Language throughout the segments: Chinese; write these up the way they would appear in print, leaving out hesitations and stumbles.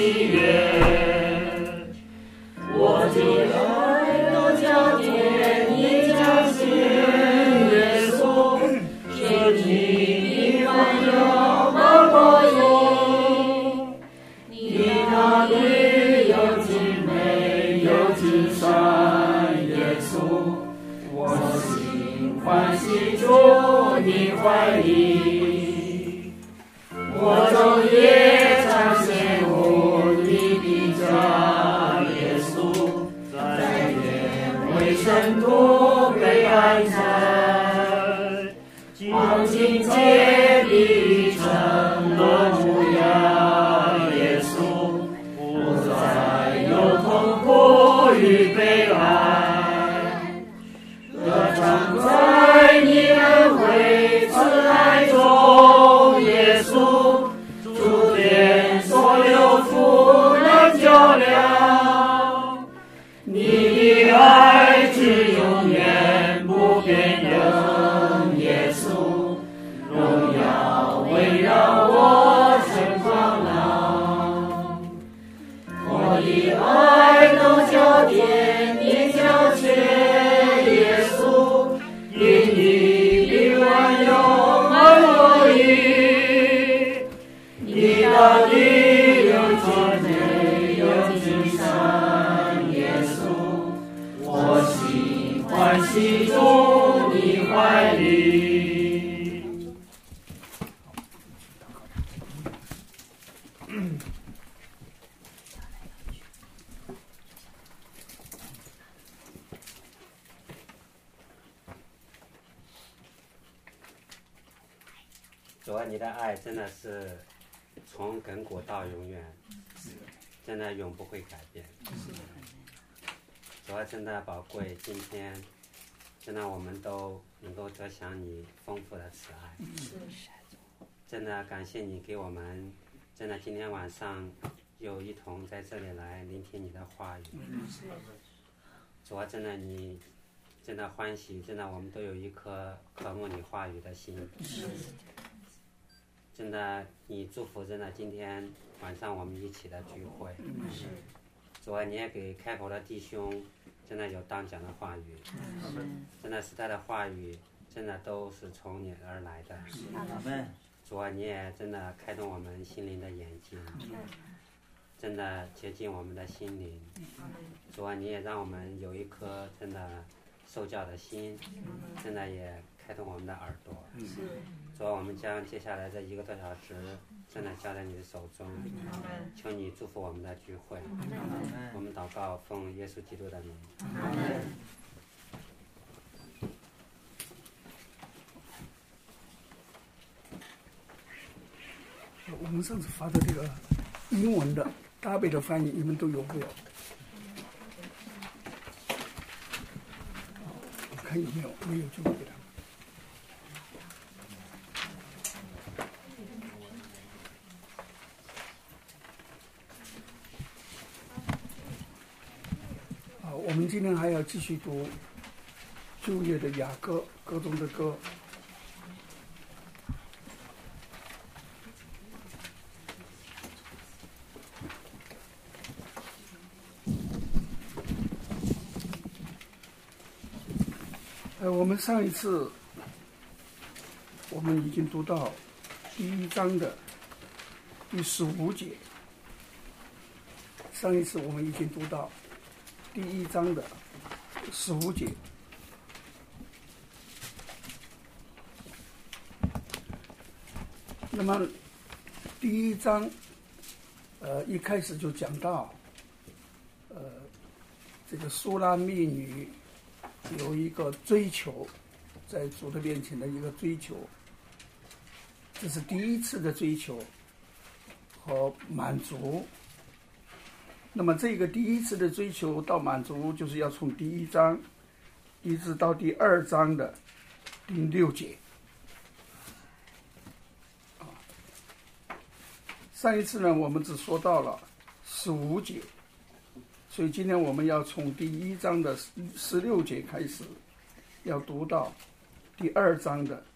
喜悦。我的爱都交给你，彰显耶稣，是你的温柔和光影。你那里有尽美，有尽善，耶稣，我心欢喜住你怀里。我昼夜常羡慕你的家，耶稣，在天为圣徒被安在，光景界里成了模样，耶稣，不再有痛苦与悲哀，歌唱在你恩惠慈爱中，耶稣，主点所有苦难较量，你的爱是永远不变的，耶稣，荣耀围绕我身旁廊，我的爱都交给你交切，耶稣，因你的温柔而乐意，你那里有尽美，有尽善，耶稣，我心欢喜住你怀里。 主啊，你的爱真的是从亘古到永远，真的永不会改变。主啊，真的宝贵，今天真的我们都能够得享你丰富的慈爱。真的感谢你给我们，真的今天晚上又一同在这里来聆听你的话语。主啊，真的你真的欢喜，真的我们都有一颗渴慕你话语的心。真的，你祝福真的今天晚上我们一起的聚会。主啊，你也给开口的弟兄真的有当讲的话语，真的是他的话语真的都是从你而来的。主啊，你也真的开动我们心灵的眼睛，真的接近我们的心灵。主啊，你也让我们有一颗真的受教的心，真的也开动我们的耳朵。主啊，我们将接下来这1个多小时真的交在你的手中，求你祝福我们的聚会。我们祷告，奉耶稣基督的名。 我们上次发的这个英文的搭配的翻译，你们都有没有？我看有没有，没有就给他。我们今天还要继续读旧约的雅歌，歌中的歌。我们上一次我们已经读到第1章的第15节，上一次我们已经读到第1章的15节。那么第1章一开始就讲到这个苏拉密女有一个追求，在主的面前的一个追求，这是第一次的追求和满足。那么这个第一次的追求到满足，就是要从第1章一直到第2章的第6节。上一次呢，我们只说到了15节，所以今天我们要从第1章的16节开始，要读到第2章的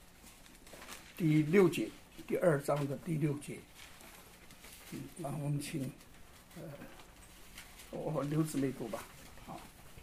第6节，第2章的第6节。那我们请我刘姊妹读吧。好，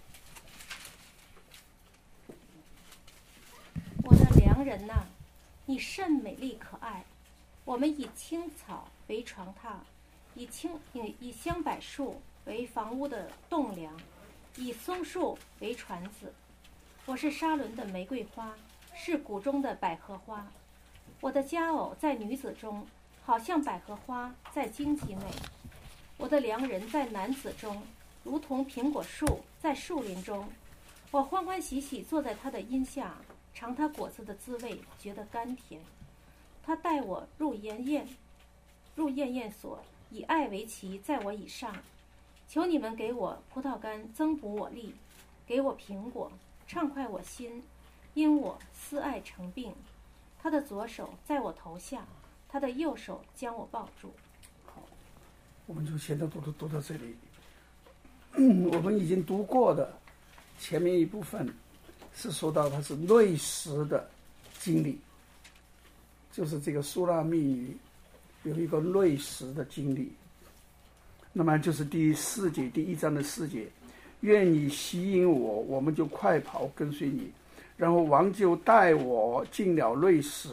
我的良人呐，你甚美丽可爱。我们以青草为床榻，以香柏树为房屋的栋梁，以松树为船子。我是沙伦的玫瑰花，是谷中的百合花。我的佳偶在女子中，好像百合花在荆棘内。我的良人在男子中，如同苹果树在树林中。我欢欢喜喜坐在他的荫下，尝他果子的滋味，觉得甘甜。他带我入宴宴所，以爱为旗，在我以上。求你们给我葡萄干，增补我力；给我苹果，畅快我心，因我思爱成病。他的左手在我头下，他的右手将我抱住。 好，我们就现在读到这里。我们已经读过的前面一部分是说到他是内实的经历，就是这个苏拉密女有一个内实的经历。那么就是第4节，第1章的4节，愿你吸引我，我们就快跑跟随你。然后王就带我进了内实，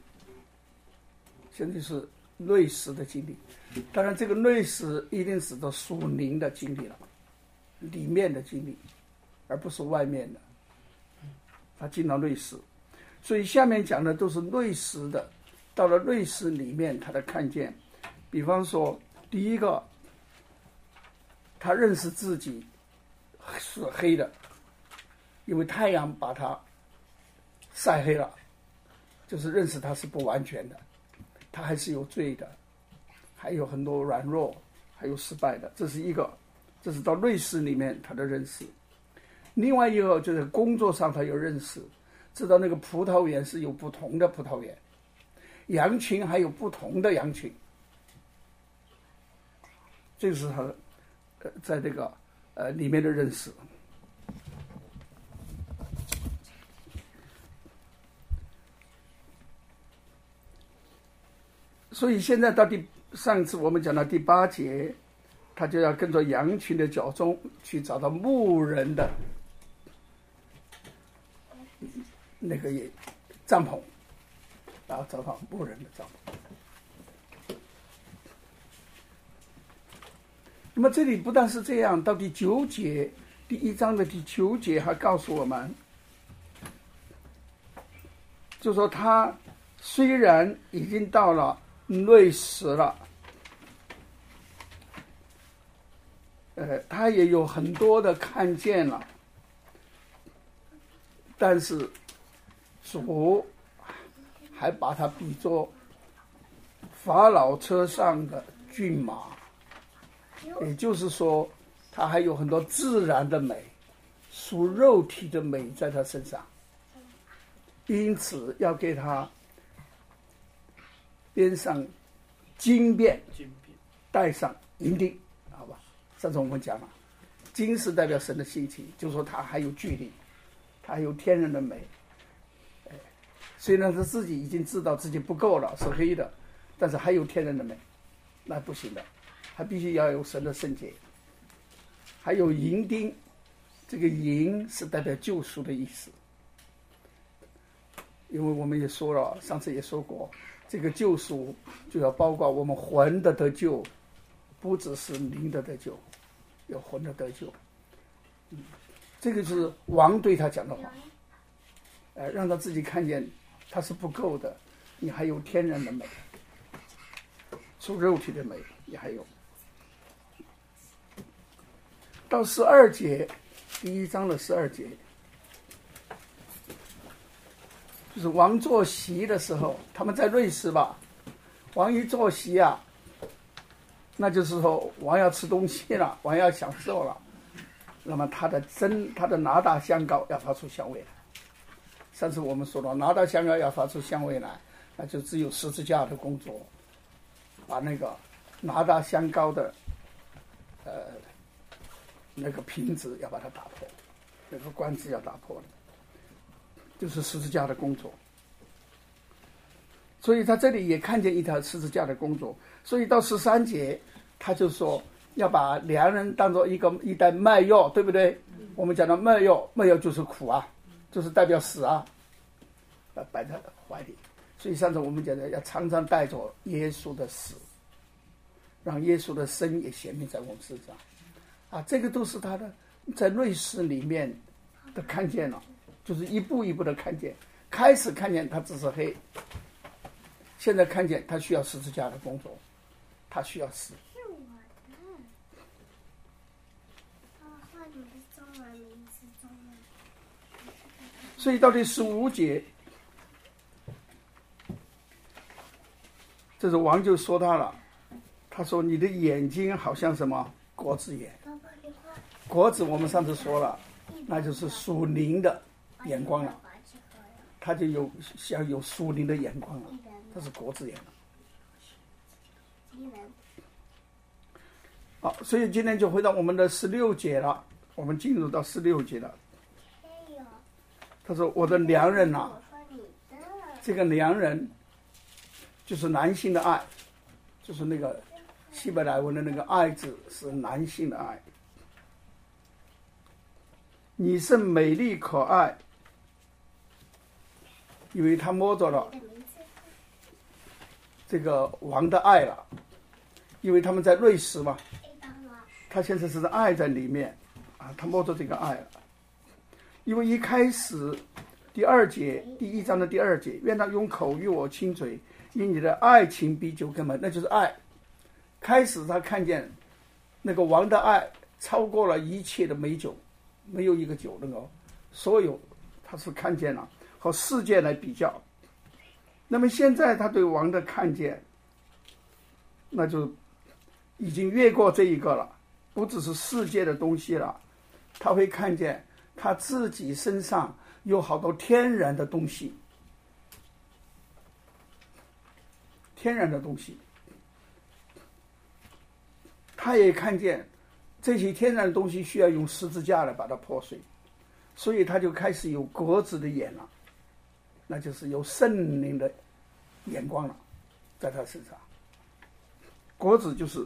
现在是内实的经历。当然这个内实一定指的属灵的经历了，里面的经历，而不是外面的。他进到内实，所以下面讲的都是内实的。到了内实里面，他的看见，比方说第一个，他认识自己是黑的，因为太阳把他晒黑了，就是认识他是不完全的，他还是有罪的，还有很多软弱，还有失败的，这是一个，这是到内实里面他的认识。另外一个就是工作上他有认识，知道那个葡萄园是有不同的葡萄园，羊群还有不同的羊群，这是他在这个里面的认识。所以现在到上一次我们讲到第8节，他就要跟着羊群的脚踪去找到牧人的那个帐篷，然后找到牧人的帐篷。那么这里不但是这样，到第9节，第1章的第9节还告诉我们，就说他虽然已经到了内实了，他也有很多的看见了，但是主还把他比作法老车上的骏马，也就是说他还有很多自然的美，属肉体的美在他身上，因此要给他编上金辫，带上银钉，好吧？上次我们讲了，金是代表神的性情，就是说他还有距离，他还有天然的美。虽然他自己已经知道自己不够了，是黑的，但是还有天然的美，那不行的，还必须要有神的圣洁。还有银钉，这个银是代表救赎的意思，因为我们也说了，上次也说过，这个救赎就要包括我们魂的得救，不只是灵的得救，有魂的得救。这个是王对他讲的话，让他自己看见他是不够的，你还有天然的美，属肉体的美也还有。到12节，第1章的12节，就是王坐席的时候，他们在瑞士吧，王一坐席啊，那就是说王要吃东西了，王要享受了，那么他的拿大香膏要发出香味来。上次我们说了，拿大香膏要发出香味来，那就只有十字架的工作，把那个拿大香膏的那个瓶子要把它打破，那个罐子要打破了，就是十字架的工作。所以他这里也看见一条十字架的工作，所以到13节他就说要把良人当做一袋麦药，对不对？我们讲到麦药就是苦啊，就是代表死啊，摆在怀里。所以上次我们讲的要常常带着耶稣的死，让耶稣的生也显明在我们身上啊，这个都是他的在内室里面的看见了，就是一步一步的看见。开始看见他只是黑，现在看见他需要十字架的工作，他需要死。所以到第15节，这是王就说他了，他说你的眼睛好像什么果子眼。果子我们上次说了，那就是属灵的眼光了，他就像有属灵的眼光了，这是果子眼了。好，所以今天就回到我们的16节了，我们进入到16节了。他说我的良人啊，这个良人就是男性的爱，就是那个希伯来文的那个爱字是男性的爱。你是美丽可爱，因为他摸着了这个王的爱了，因为他们在瑞士嘛，他现在是爱在里面啊，他摸着这个爱了。因为一开始第2节第1章的第2节，愿他用口与我亲嘴，因你的爱情比酒更美，那就是爱。开始他看见那个王的爱超过了一切的美酒，没有一个酒能够所有，他是看见了和世界来比较。那么现在他对王的看见，那就已经越过这一个了，不只是世界的东西了，他会看见他自己身上有好多天然的东西，天然的东西，他也看见这些天然的东西需要用十字架来把它破碎，所以他就开始有果子的眼了，那就是有圣灵的眼光了，在他身上。果子就是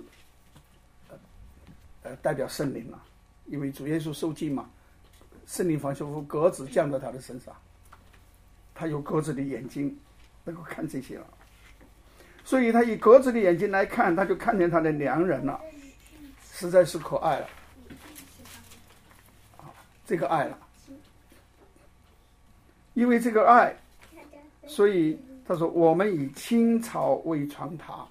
代表圣灵了，因为主耶稣受浸嘛，圣灵仿佛鸽子降在他的身上，他有鸽子的眼睛，能够看这些了。所以他以鸽子的眼睛来看，他就看见他的良人了，实在是可爱了，这个爱了，因为这个爱，所以他说我们以青草为床榻。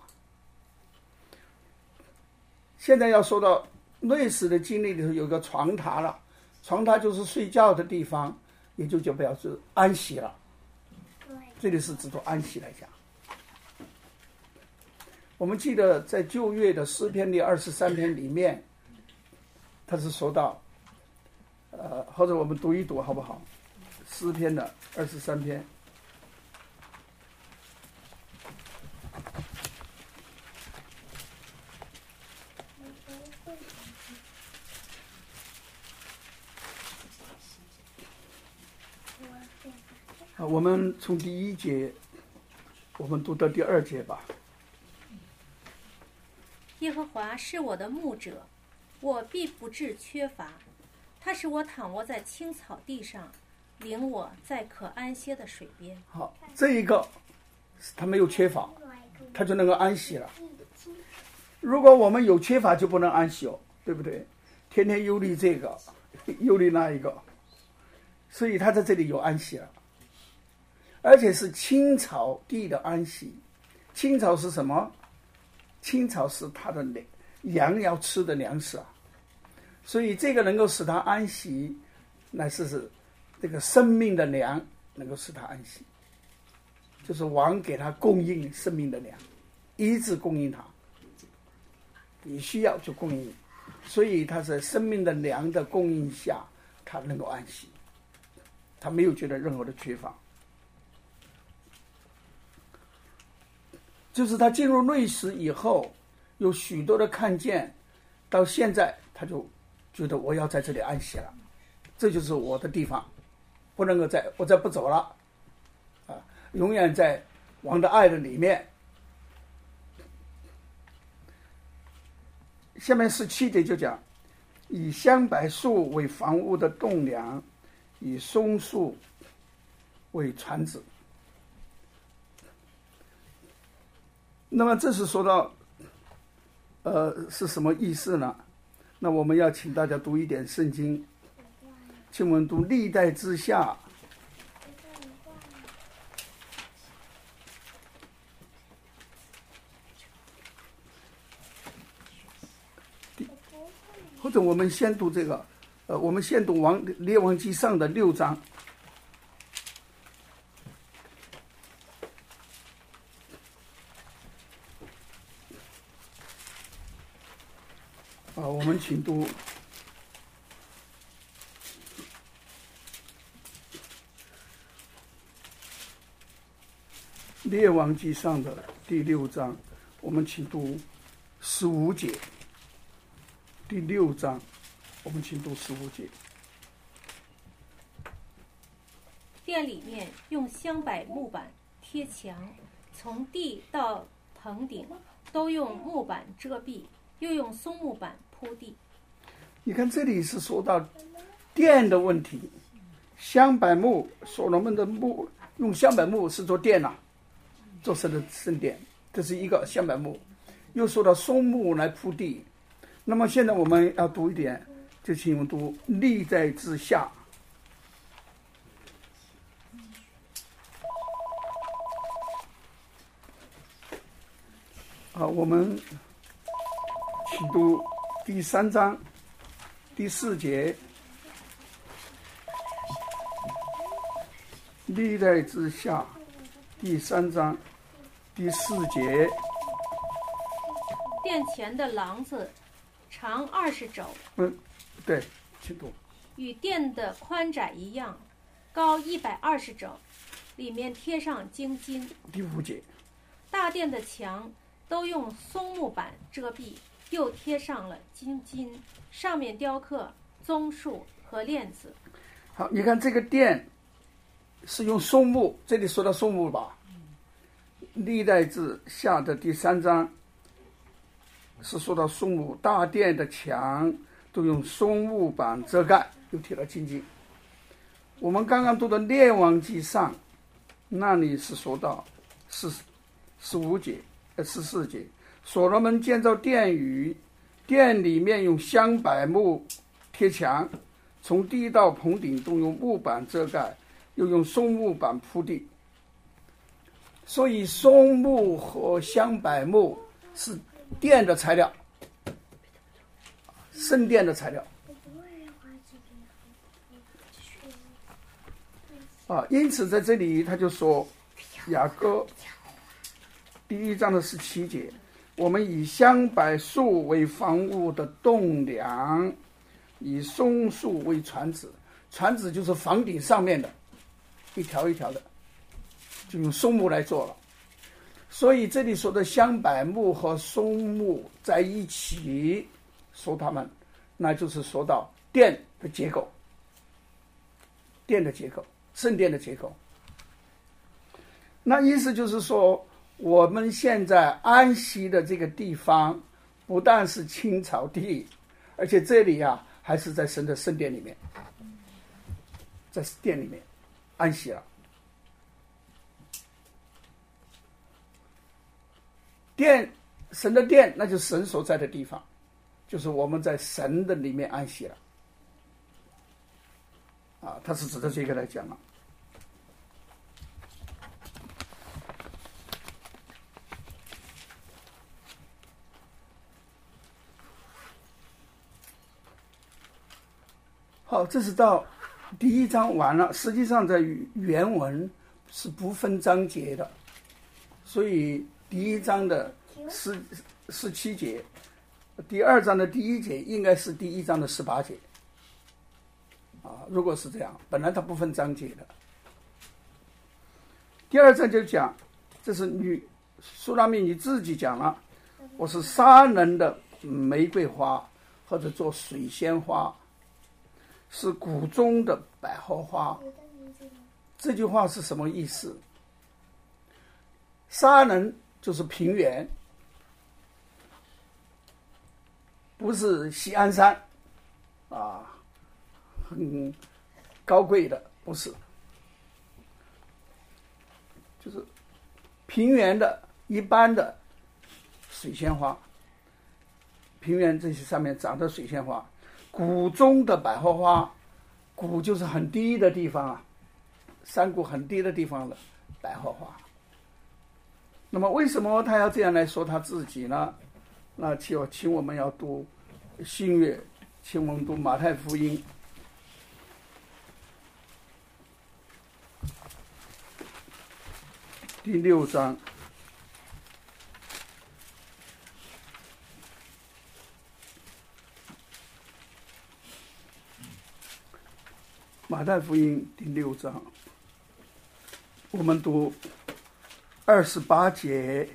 现在要说到瑞士的经历里头有个床榻了，床榻就是睡觉的地方，也就表示安息了，这里是指着安息来讲。我们记得在旧约的诗篇第23篇里面，他是说到或者我们读一读好不好？诗篇的23篇。我们从第1节，我们读到第2节吧。 耶和华是我的牧者，我必不致缺乏。他使我躺卧在青草地上，领我在可安歇的水边。 好，这一个他没有缺乏，他就能够安息了。如果我们有缺乏，就不能安息哦，对不对？天天忧虑这个，忧虑那一个，所以他在这里有安息了。而且是青草地的安息。青草是什么？青草是他的羊要吃的粮食啊，所以这个能够使他安息，乃是这个生命的粮能够使他安息，就是王给他供应生命的粮，一直供应他，你需要就供应，所以他在生命的粮的供应下，他能够安息，他没有觉得任何的缺乏。就是他进入内室以后，有许多的看见，到现在他就觉得我要在这里安息了，这就是我的地方，不能够我再不走了，永远在王的爱的里面。 下面17节就讲，以香柏树为房屋的栋梁，以松树为椽子。那么这是说到是什么意思呢？那我们要请大家读一点圣经，请我们读历代之下或者我们先读这个我们先读列王记上的6章。我们请读列王记上的第6章，我们请读15节。第6章，我们请读15节。 殿里面用香柏木板贴墙，从地到棚顶都用木板遮蔽，又用松木板铺地。 你看这里是说到殿的问题，香柏木，所罗门的木用香柏木是做殿啊，做神的圣殿，这是一个香柏木。又说到松木来铺地。那么现在我们要读一点，就请我们读历代之下。我们请读第3章第4节，历代之下第3章第4节。 殿前的廊子长20肘， 对，请读。 与殿的宽窄一样，高120肘，里面贴上精金。 第5节。 大殿的墙都用松木板遮蔽，又贴上了精金，上面雕刻棕树和链子。 好，你看这个殿是用松木，这里说到松木吧。历代志下的第3章是说到松木，大殿的墙都用松木板遮盖，又贴了金金。我们刚刚读的列王记上，那里是说到15节、14节，所罗门建造殿宇，殿里面用香柏木贴墙，从地到棚顶都用木板遮盖，又用松木板铺地。所以松木和香柏木是殿的材料，圣殿的材料。因此在这里他就说，雅歌第1章的17节，我们以香柏树为房屋的栋梁，以松树为椽子。椽子就是房顶上面的一条一条的，就用松木来做了。所以这里说的香柏木和松木在一起说它们，那就是说到殿的结构，殿的结构，圣殿的结构。那意思就是说，我们现在安息的这个地方不但是青草地，而且这里还是在神的圣殿里面，在殿里面安息了。殿，神的殿，那就是神所在的地方，就是我们在神的里面安息了。他是指着这个来讲了。好，这是到第1章完了。实际上在原文是不分章节的，所以第1章的17节，第2章的第1节应该是第1章的18节。如果是这样，本来它不分章节的。第2章就讲，这是苏拉密你自己讲了，我是杀人的玫瑰花，或者做水仙花，是谷中的百合花。这句话是什么意思？沙人就是平原， 不是锡安山啊，很高贵的，不是，就是平原的一般的水仙花，平原这些上面长的水仙花，谷中的百合花，谷就是很低的地方啊，山谷很低的地方的百合花。那么为什么他要这样来说他自己呢？那请我们要读新约，请我们读马太福音第6章。马太福音第6章，我们读28节，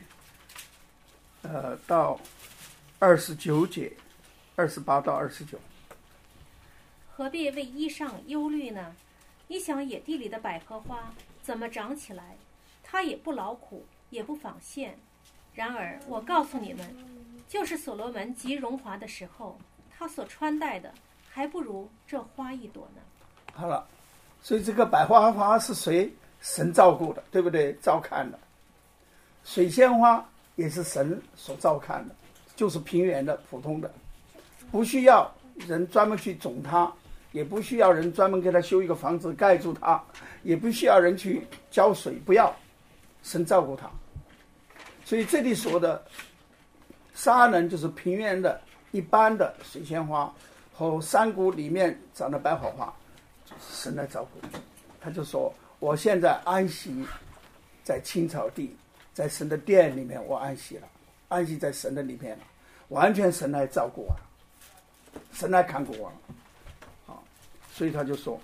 到29节，28到29。 何必为衣裳忧虑呢？你想野地里的百合花怎么长起来？它也不劳苦，也不纺线。然而我告诉你们，就是所罗门极荣华的时候，他所穿戴的还不如这花一朵呢。 好了，所以这个百合花是谁？神照顾的，对不对？照看的。水仙花也是神所照看的，就是平原的普通的，不需要人专门去种它，也不需要人专门给它修一个房子盖住它，也不需要人去浇水，不要，神照顾它。所以这里说的沙能就是平原的一般的水仙花和山谷里面长的百合花，神来照顾。他就说我现在安息在青草地，在神的殿里面，我安息了，安息在神的里面了，完全神来照顾我了，神来看顾我了。好，所以他就说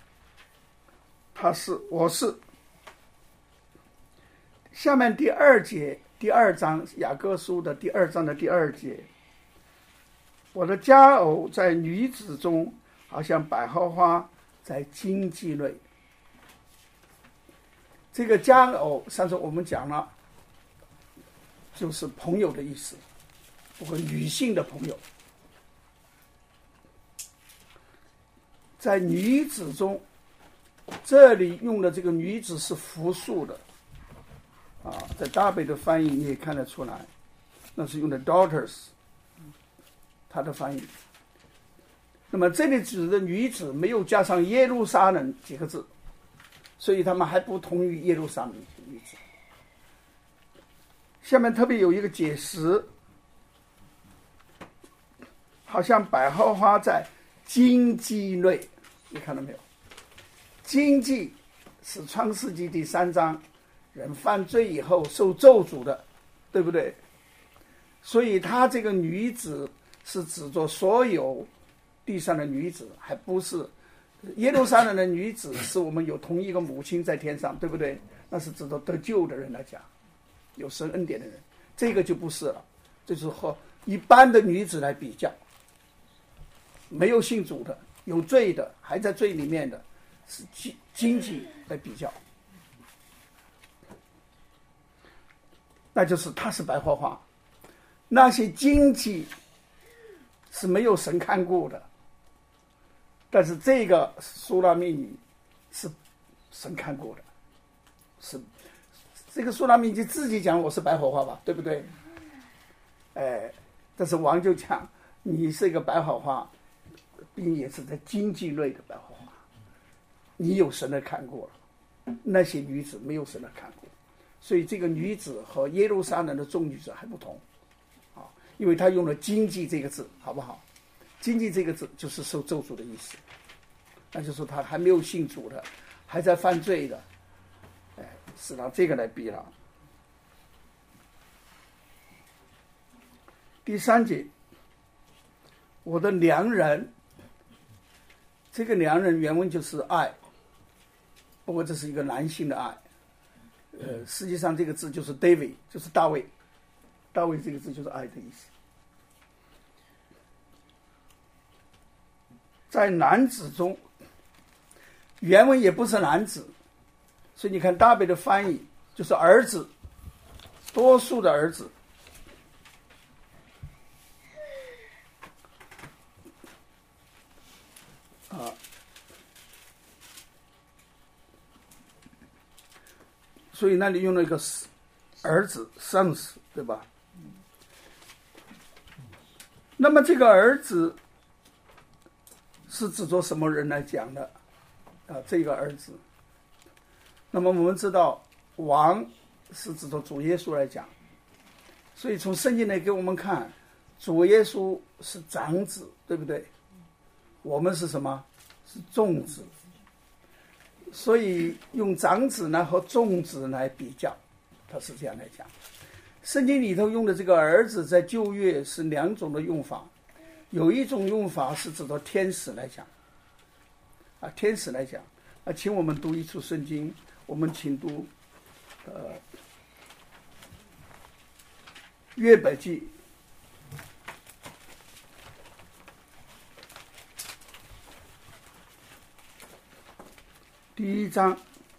我是。下面第2节，第2章雅各书的第2章的第2节，我的佳偶在女子中，好像百合花在荆棘内。这个佳偶上次我们讲了，就是朋友的意思，不过女性的朋友，在女子中，这里用的这个女子是复数的啊，在大卫的翻译你也看得出来，那是用的 daughters， 他的翻译。那么这里指的女子没有加上耶路撒冷几个字，所以他们还不同于耶路撒冷女子。下面特别有一个解释，好像百合花在荆棘内，你看到没有？荆棘是创世纪第3章人犯罪以后受咒诅的，对不对？所以他这个女子是指着所有地上的女子，还不是耶路撒冷的女子，是我们有同一个母亲在天上，对不对？那是指着得救的人来讲，有神恩典的人，这个就不是了，这是和一般的女子来比较，没有信主的，有罪的，还在罪里面的，是经济来比较，那就是他是百合花，那些经济是没有神看顾的，但是这个苏拉密女是神看顾的，是这个苏拉密女自己讲我是百合花吧，对不对？但是王就讲你是一个百合花，并也是在经济类的百合花，你有神的看顾了，那些女子没有神的看顾，所以这个女子和耶路撒冷的众女子还不同啊，因为他用了经济这个字，好不好？经济这个字就是受咒诅的意思，那就是说他还没有信主的，还在犯罪的，是拿这个来比了。第3节，我的良人，这个良人原文就是爱，不过这是一个男性的爱，实际上这个字就是 David， 就是大卫，大卫这个字就是爱的意思。在男子中，原文也不是男子，所以你看大卫的翻译就是儿子，多数的儿子。 所以那里用了一个儿子 sons， 对吧？那么这个儿子是指着什么人来讲的啊？这个儿子，那么我们知道王是指着主耶稣来讲，所以从圣经来给我们看，主耶稣是长子，对不对？我们是什么？是众子。所以用长子呢和众子来比较，他是这样来讲。圣经里头用的这个儿子在旧约是两种的用法，有一种用法是指着天使来讲，天使来讲，请我们读一处圣经，我们请读约伯记第1章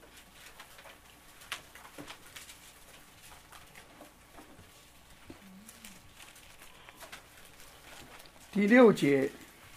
第6节，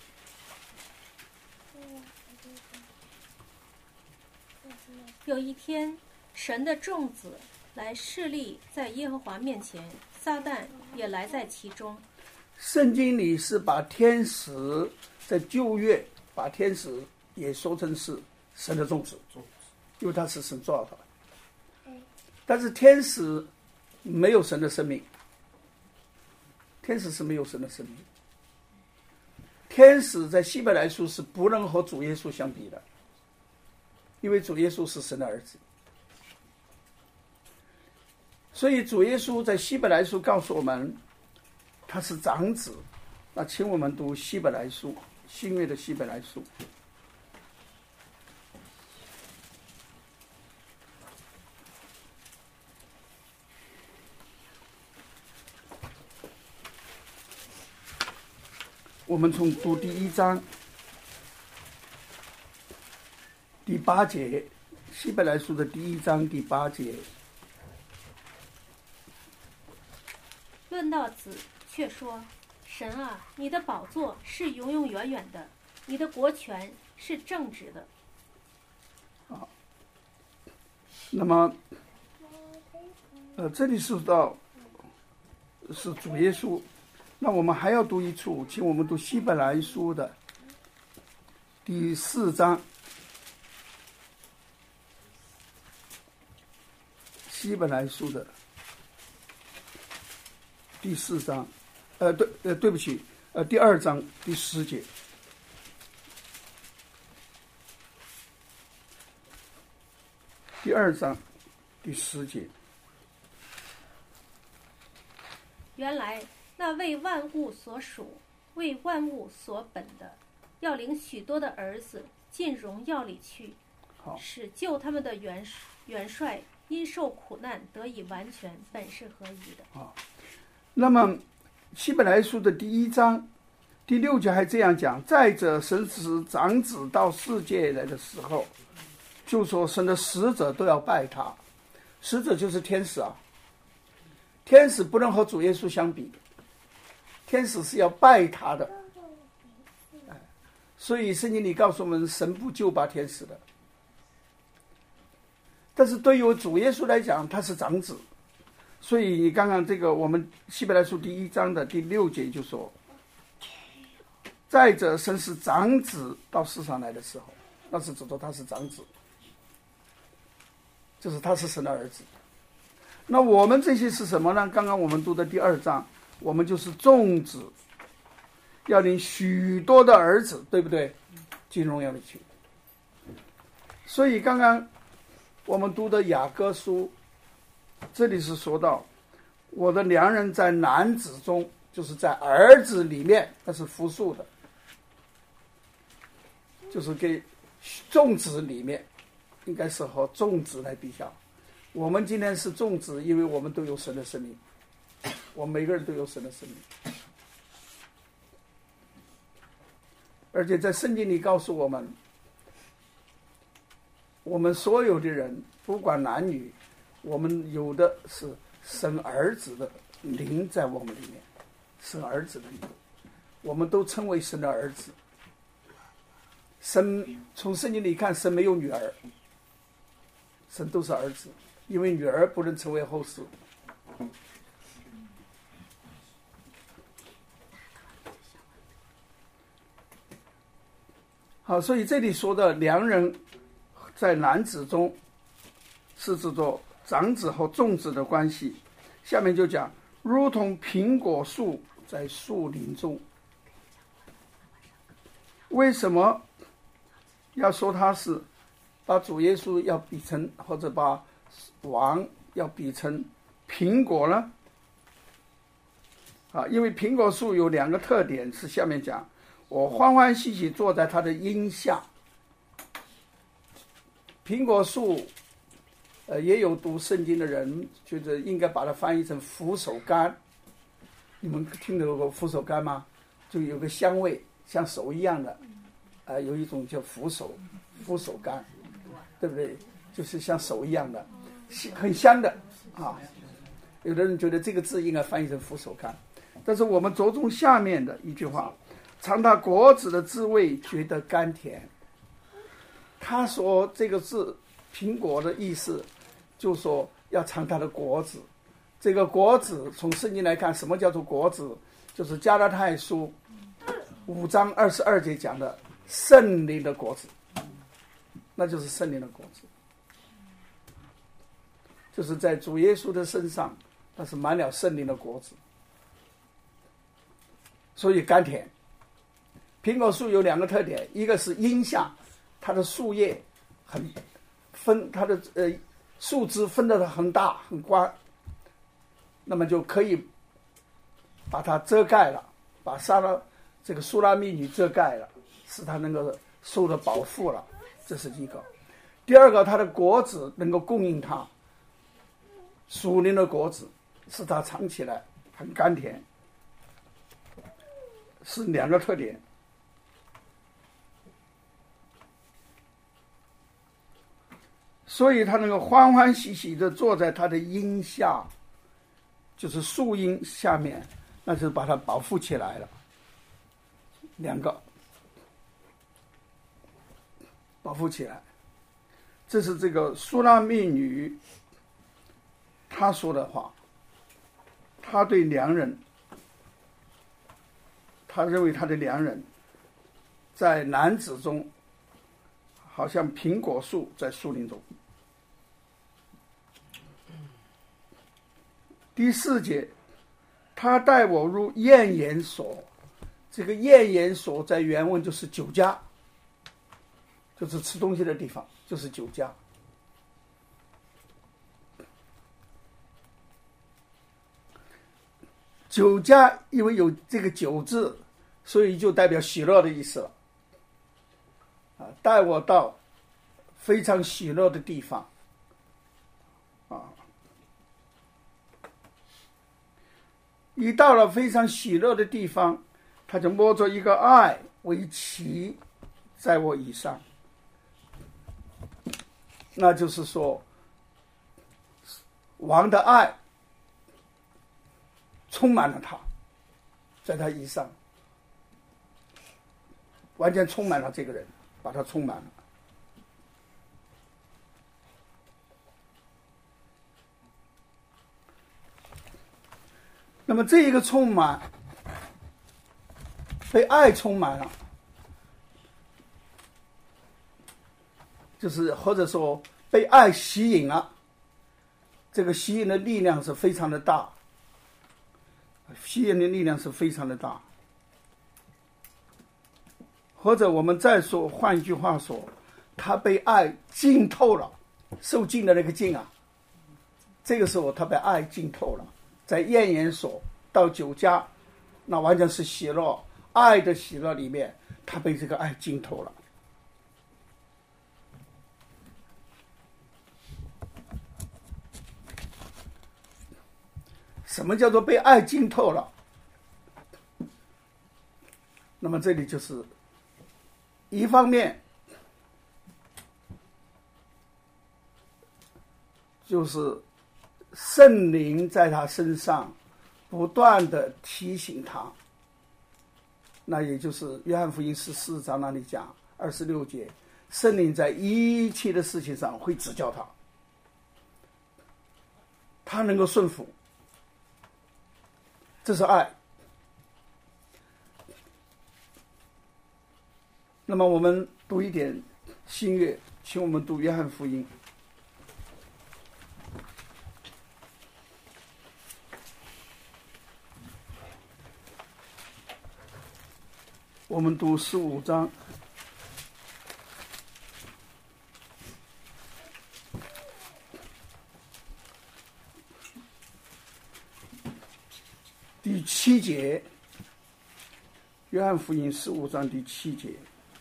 有一天，神的众子来侍立在耶和华面前，撒旦也来在其中。 圣经里是把天使在旧约把天使也说成是神的众子，因为他是神造的。但是天使没有神的生命，天使是没有神的生命。天使在希伯来书是不能和主耶稣相比的，因为主耶稣是神的儿子。所以主耶稣在希伯来书告诉我们他是长子。那请我们读希伯来书，新约的希伯来书我们从读第1章第8节，希伯来书的第1章第8节。 论到子，却说：神啊，你的宝座是永永远远的，你的国权是正直的。 那么这里说到是主耶稣。那我们还要读一处，请我们读希伯来书的第4章，希伯来书的第4章，对不起，第2章第10节。第2章第10节。 原来那为万物所属、为万物所本的，要领许多的儿子进荣耀里去，使救他们的元帅因受苦难得以完全，本是合宜的。 那么希伯来书的第1章第6节还这样讲：再者，神使长子到世界来的时候，就说神的使者都要拜他。使者就是天使啊，天使不能和主耶稣相比，天使是要拜他的。所以圣经里告诉我们，神不救拔天使的。但是对于主耶稣来讲，他是长子。所以你刚刚这个我们希伯来书第1章的第6节就说：再者，神是长子到世上来的时候，那是指着他是长子，就是他是神的儿子。那我们这些是什么呢？刚刚我们读的第2章，我们就是众子，要领许多的儿子，对不对？进荣耀里去。所以刚刚我们读的雅各书，这里是说到我的良人在男子中，就是在儿子里面，那是复数的，就是给众子里面，应该是和众子来比较。我们今天是众子，因为我们都有神的生命，我们每个人都有神的生命。而且在圣经里告诉我们，我们所有的人不管男女，我们有的是生儿子的灵在我们里面，生儿子的灵，我们都称为神的儿子。神从圣经里看，神没有女儿，神都是儿子。 因为女儿不能成为后嗣。好，所以这里说的良人在男子中是指着长子和众子的关系。下面就讲，如同苹果树在树林中。为什么要说他是把主耶稣要比成，或者把王要比成苹果呢？因为苹果树有2个特点，是下面讲，我欢欢喜喜坐在它的荫下。苹果树也有读圣经的人觉得应该把它翻译成扶手柑。你们听到过扶手柑吗？就有个香味像手一样的，有一种叫扶手柑，对不对？就是像手一样的，很香的啊。有的人觉得这个字应该翻译成扶手柑，但是我们着重下面的一句话，尝它果子的滋味，觉得甘甜。他说这个字苹果的意思，就说要尝它的果子。这个果子从圣经来看，什么叫做果子？就是加拉太书5章22节讲的圣灵的果子，那就是圣灵的果子，就是在主耶稣的身上，那是满了圣灵的果子，所以甘甜。苹果树有2个特点，一个是荫下，它的树叶它的树枝分得很大很宽，那么就可以把它遮盖了，把这个苏拉密女遮盖了，使它能够受到保护了，这是一个。第二个，它的果子能够供应它，属灵的果子使它尝起来很甘甜，是2个特点。所以他能够欢欢喜喜的坐在他的荫下，就是树荫下面，那就是把它保护起来了。2个保护起来，这是这个苏拉密女她说的话。她对良人，她认为她的良人在男子中好像苹果树在树林中。第4节，他带我入宴筵所。这个宴筵所在原文就是酒家，就是吃东西的地方，就是酒家。酒家因为有这个酒字，所以就代表喜乐的意思了。带我到非常喜乐的地方。一到了非常喜乐的地方，他就摸着一个爱为旗在我以上，那就是说王的爱充满了他，在他以上完全充满了这个人，把他充满了。那么这一个充满，被爱充满了，就是或者说被爱吸引了，这个吸引的力量是非常的大，吸引的力量是非常的大。或者我们再说，换一句话说，他被爱浸透了，受浸的那个浸啊，这个时候他被爱浸透了。在宴筵所到酒家，那完全是喜乐，爱的喜乐里面，他被这个爱浸透了。什么叫做被爱浸透了？那么这里就是一方面就是圣灵在他身上不断的提醒他，那也就是约翰福音14章那里讲26节，圣灵在一切的事情上会指教他。 他能够顺服，这是爱。那么我们读一点新约，请我们读约翰福音。我们读15章。第7节，约翰福音15章第7节。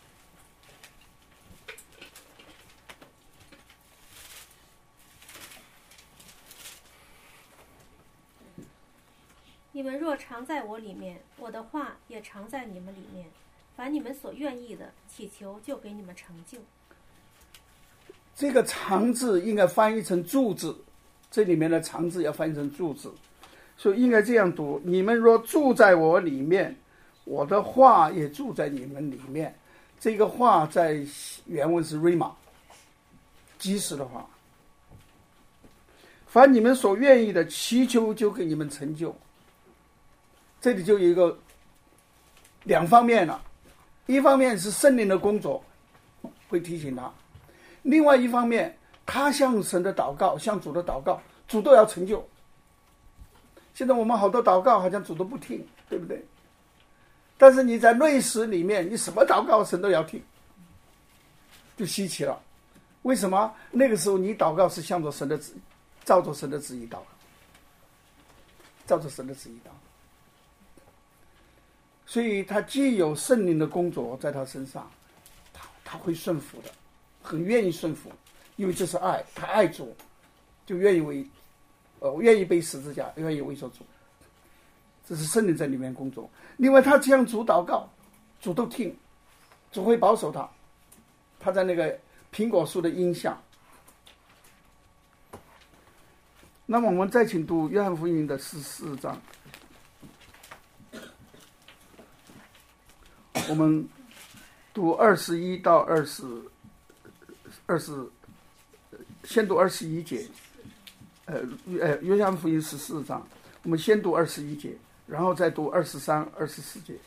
你们若常在我里面，我的话也常在你们里面，凡你们所愿意的，祈求就给你们成就。 这个常字应该翻译成住字，这里面的常字要翻译成住字，所以应该这样读：你们若住在我里面，我的话也住在你们里面。这个话在原文是 rhema， 即时的话。凡你们所愿意的，祈求就给你们成就。这里就有一个两方面了，一方面是圣灵的工作会提醒他，另外一方面他向神的祷告，向主的祷告，主都要成就。现在我们好多祷告好像主都不听，对不对？但是你在内室里面，你什么祷告神都要听，就稀奇了。为什么？那个时候你祷告是向着神的旨意，照着神的旨意祷告，照着神的旨意祷告。所以他既有圣灵的工作在他身上，他会顺服的，很愿意顺服，因为这是爱，他爱主，就愿意愿意背十字架，愿意为所主，这是圣灵在里面工作。另外他向主祷告，主都听，主会保守他，他在那个苹果树的荫下。那么我们再请读约翰福音的14章。我们读21到20，先读21节。约翰福音14章，我们先读21节，然后再读23、24节，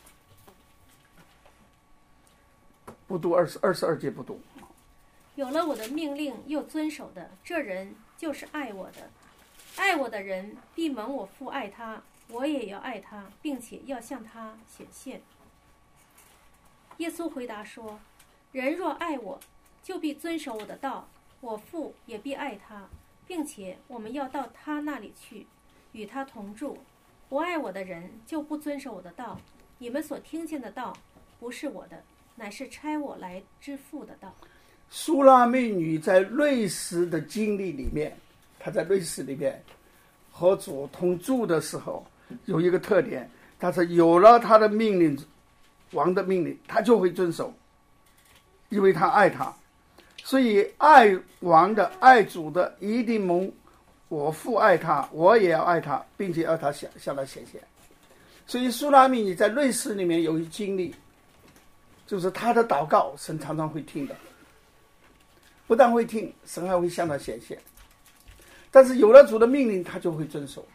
不读22节不读。 有了我的命令又遵守的，这人就是爱我的。爱我的人必蒙我父爱他，我也要爱他，并且要向他显现。耶稣回答说：人若爱我，就必遵守我的道，我父也必爱他，并且我们要到他那里去，与他同住。不爱我的人就不遵守我的道。你们所听见的道不是我的，乃是差我来之父的道。 苏拉妹女在瑞士的经历里面，她在瑞士里面和主同住的时候，有一个特点，她是有了他的命令，王的命令，他就会遵守，因为他爱他。所以爱王的、爱主的，一定蒙我父爱他，我也要爱他，并且要他向他显现。所以苏拉米你在瑞士里面有一经历，就是他的祷告神常常会听的，不但会听，神还会向他显现。但是有了主的命令，他就会遵守。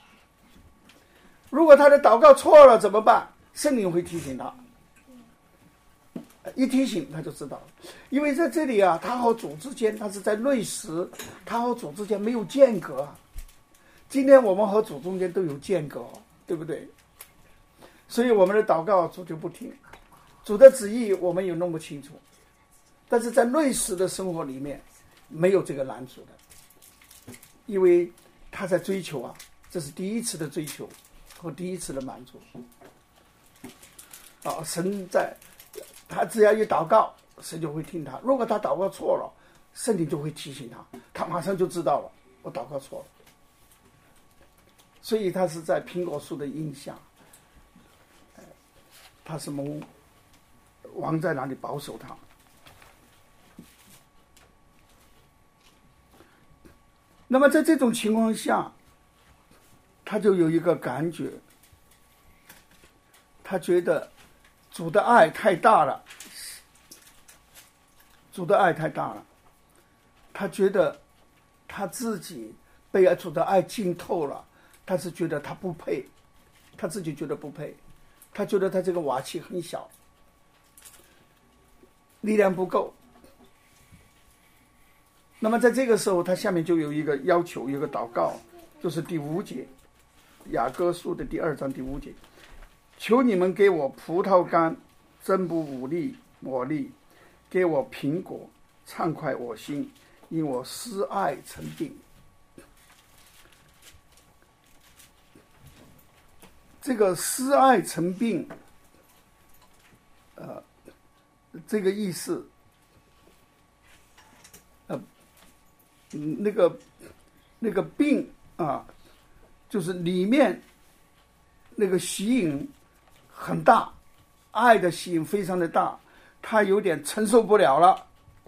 如果他的祷告错了怎么办？圣灵会提醒他，一提醒他就知道了。因为在这里啊，他和主之间，他是在内室，他和主之间没有间隔。今天我们和主中间都有间隔，对不对？所以我们的祷告主就不听，主的旨意我们也弄不清楚。但是在内室的生活里面没有这个拦阻的，因为他在追求啊，这是第一次的追求和第一次的满足。神在他只要一祷告，神就会听他。如果他祷告错了，圣灵就会提醒他，他马上就知道了，我祷告错了。所以他是在苹果树的荫下，他是蒙王在哪里保守他。那么在这种情况下，他就有一个感觉，他觉得主的爱太大了，主的爱太大了，他觉得他自己被主的爱浸透了，他是觉得他不配，他自己觉得不配，他觉得他这个瓦器很小，力量不够。那么在这个时候，他下面就有一个要求，有一个祷告，就是第5节，雅歌书的第2章第5节，求你们给我葡萄干，增补我力，给我苹果，畅快我心，因我思爱成病。这个思爱成病，这个意思，那个病啊，就是里面那个吸引很大，爱的吸引非常的大，他有点承受不了了。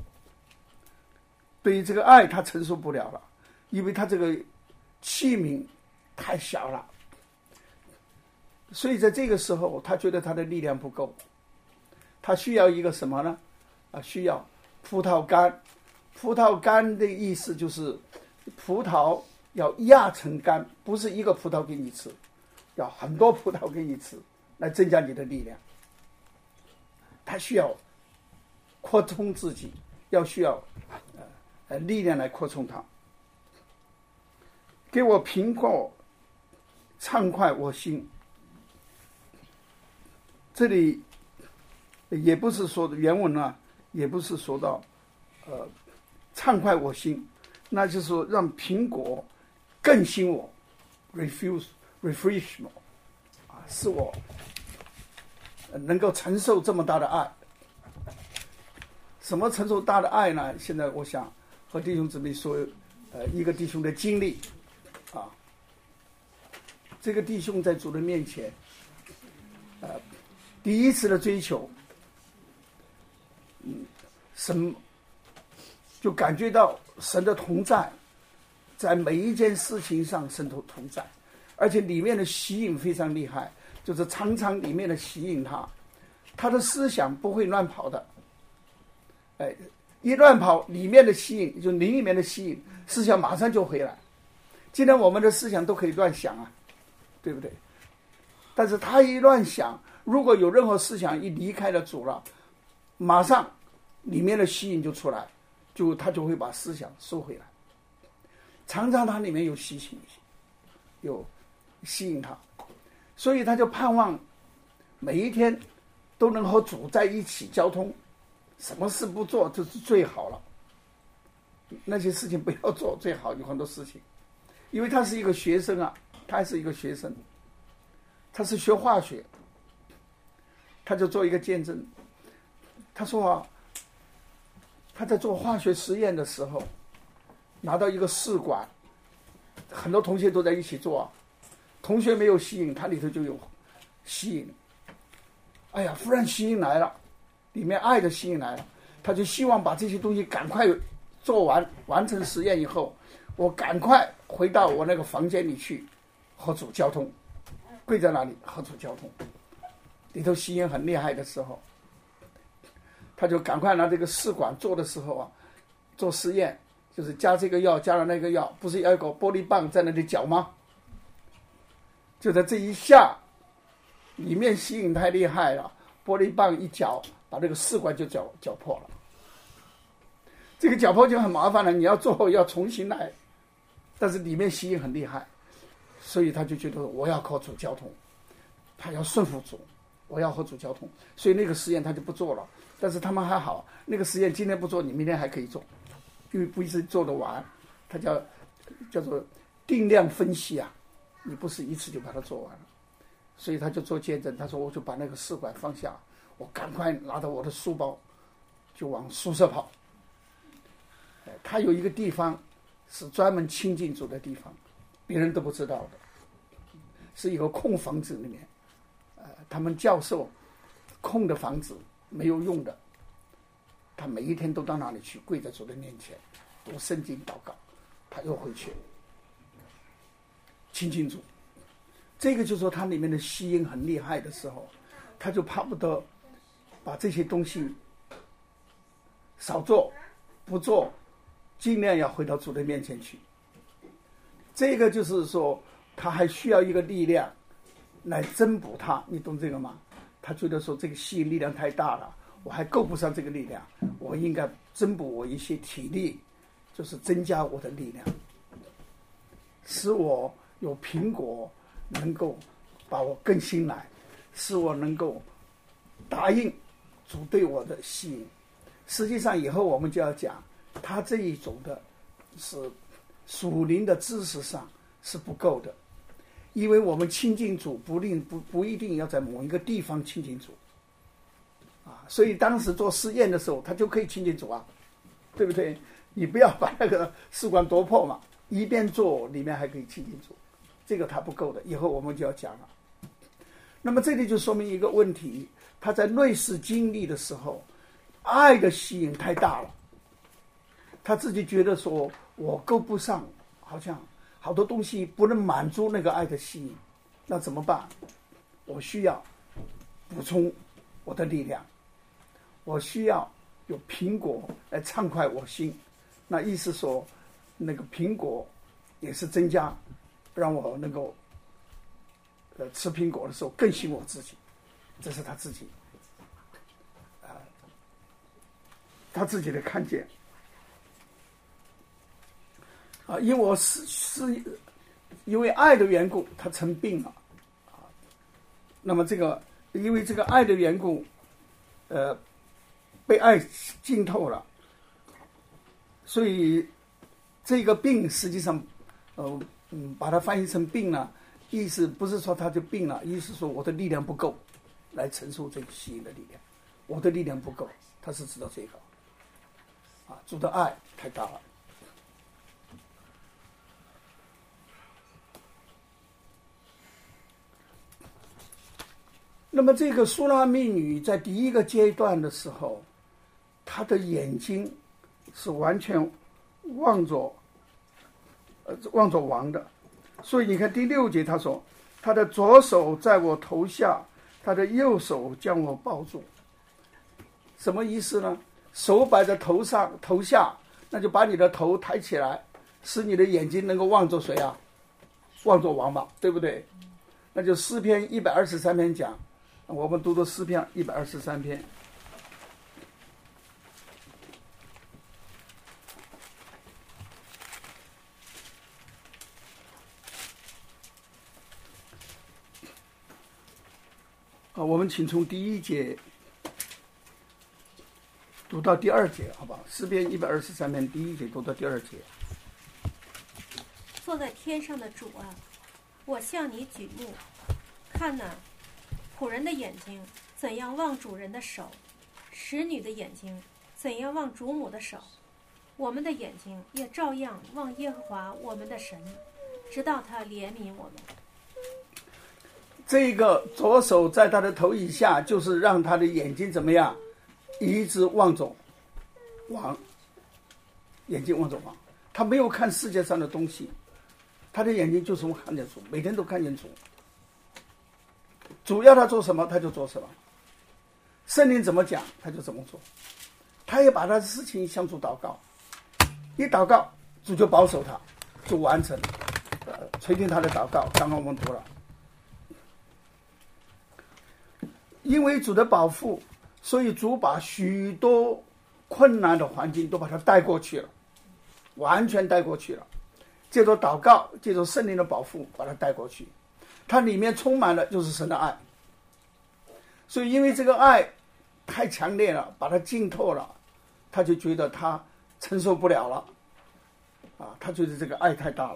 对于这个爱，他承受不了了，因为他这个器皿太小了。所以在这个时候，他觉得他的力量不够，他需要一个什么呢？需要葡萄干。葡萄干的意思就是葡萄要压成干，不是一个葡萄给你吃，要很多葡萄给你吃，来增加你的力量。他需要扩充自己，需要力量来扩充它。给我苹果，畅快我心。这里也不是说的原文啊，也不是说到畅快我心，那就是说让苹果更新我 refresh 我使我能够承受这么大的爱。什么承受大的爱呢？现在我想和弟兄姊妹说一个弟兄的经历啊。这个弟兄在主的面前第一次的追求，神就感觉到神的同在，在每一件事情上神都同在，而且里面的吸引非常厉害，就是常常里面的吸引他的思想不会乱跑的，一乱跑，里面的吸引就灵里面的吸引，思想马上就回来。今天我们的思想都可以乱想啊，对不对？但是他一乱想，如果有任何思想一离开了主了，马上里面的吸引就出来，他就会把思想收回来。常常它里面有吸引他，所以他就盼望每一天都能和主在一起交通，什么事不做就是最好了，那些事情不要做最好。有很多事情，因为他是一个学生啊，他还是一个学生，他是学化学，他就做一个见证。他说他在做化学实验的时候，拿到一个试管，很多同学都在一起做同学没有吸引，他里头就有吸引。哎呀，忽然吸引来了，里面爱的吸引来了，他就希望把这些东西赶快做完成实验以后，我赶快回到我那个房间里去和主交通，跪在那里和主交通。里头吸引很厉害的时候，他就赶快拿这个试管做的时候做实验，就是加这个药加了那个药，不是要一个玻璃棒在那里搅吗？就在这一下，里面吸引太厉害了，玻璃棒一搅，把这个试管就搅破了。这个搅破就很麻烦了，你要做后要重新来，但是里面吸引很厉害，所以他就觉得我要靠主交通，他要顺服主，我要和主交通，所以那个实验他就不做了。但是他们还好，那个实验今天不做，你明天还可以做，因为不一定做得完，它叫做定量分析啊，你不是一次就把它做完了。所以他就做见证，他说我就把那个试管放下，我赶快拿到我的书包就往宿舍跑。他有一个地方是专门亲近主的地方，别人都不知道的，是一个空房子里面，他们教授空的房子没有用的，他每一天都到那里去，跪在主的面前读圣经祷告，他又回去亲近主。这个就是说他里面的吸引很厉害的时候，他就怕不得把这些东西少做不做，尽量要回到主的面前去。 这个就是说他还需要一个力量来增补他，你懂这个吗？他觉得说这个吸引力量太大了，我还够不上这个力量，我应该增补我一些体力，就是增加我的力量，使我有苹果能够把我更新来，使我能够答应主对我的吸引。实际上以后我们就要讲，他这一种的是属灵的知识上是不够的，因为我们亲近主不一定要在某一个地方亲近主啊，所以当时做试验的时候他就可以亲近主啊，对不对？你不要把那个试管夺破嘛，一边做里面还可以亲近主，这个他不够的，以后我们就要讲了。那么这里就说明一个问题，他在类似经历的时候，爱的吸引太大了，他自己觉得说我够不上，好像好多东西不能满足那个爱的吸引，那怎么办？我需要补充我的力量，我需要有苹果来畅快我心。那意思说那个苹果也是增加，让我能够吃苹果的时候更新我自己，这是他自己他自己的看见啊，因为我是因为爱的缘故，他生病了啊。那么这个因为这个爱的缘故，被爱浸透了，所以这个病实际上，把它翻译成病了，意思不是说他就病了，意思说我的力量不够来承受这个吸引的力量，我的力量不够，他是知道这个。主的爱太大了。那么这个苏拉密女在第一个阶段的时候，她的眼睛是完全望着王的，所以你看第6节他说，他的左手在我头下，他的右手将我抱住。什么意思呢？手摆在头下，那就把你的头抬起来，使你的眼睛能够望着谁啊？望着王吧，对不对？那就诗篇123篇讲，我们读的诗篇123篇。好，我们请从第1节读到第2节，好不好？诗篇123篇第1节读到第2节。 坐在天上的主啊，我向你举目，看哪，仆人的眼睛怎样望主人的手，使女的眼睛怎样望主母的手，我们的眼睛也照样望耶和华我们的神，直到他怜悯我们。 这个左手在他的头以下，就是让他的眼睛怎么样？一直望着王，眼睛望着王，他没有看世界上的东西，他的眼睛就是看见主，每天都看见主。主要他做什么他就做什么，圣灵怎么讲他就怎么做，他也把他的事情向主祷告，一祷告主就保守他，就完成垂听他的祷告。刚刚我们读了，因为主的保护，所以主把许多困难的环境都把它带过去了，完全带过去了。借着祷告，借着圣灵的保护把它带过去，它里面充满了就是神的爱。所以因为这个爱太强烈了，把它浸透了，他就觉得他承受不了了啊，他觉得这个爱太大了。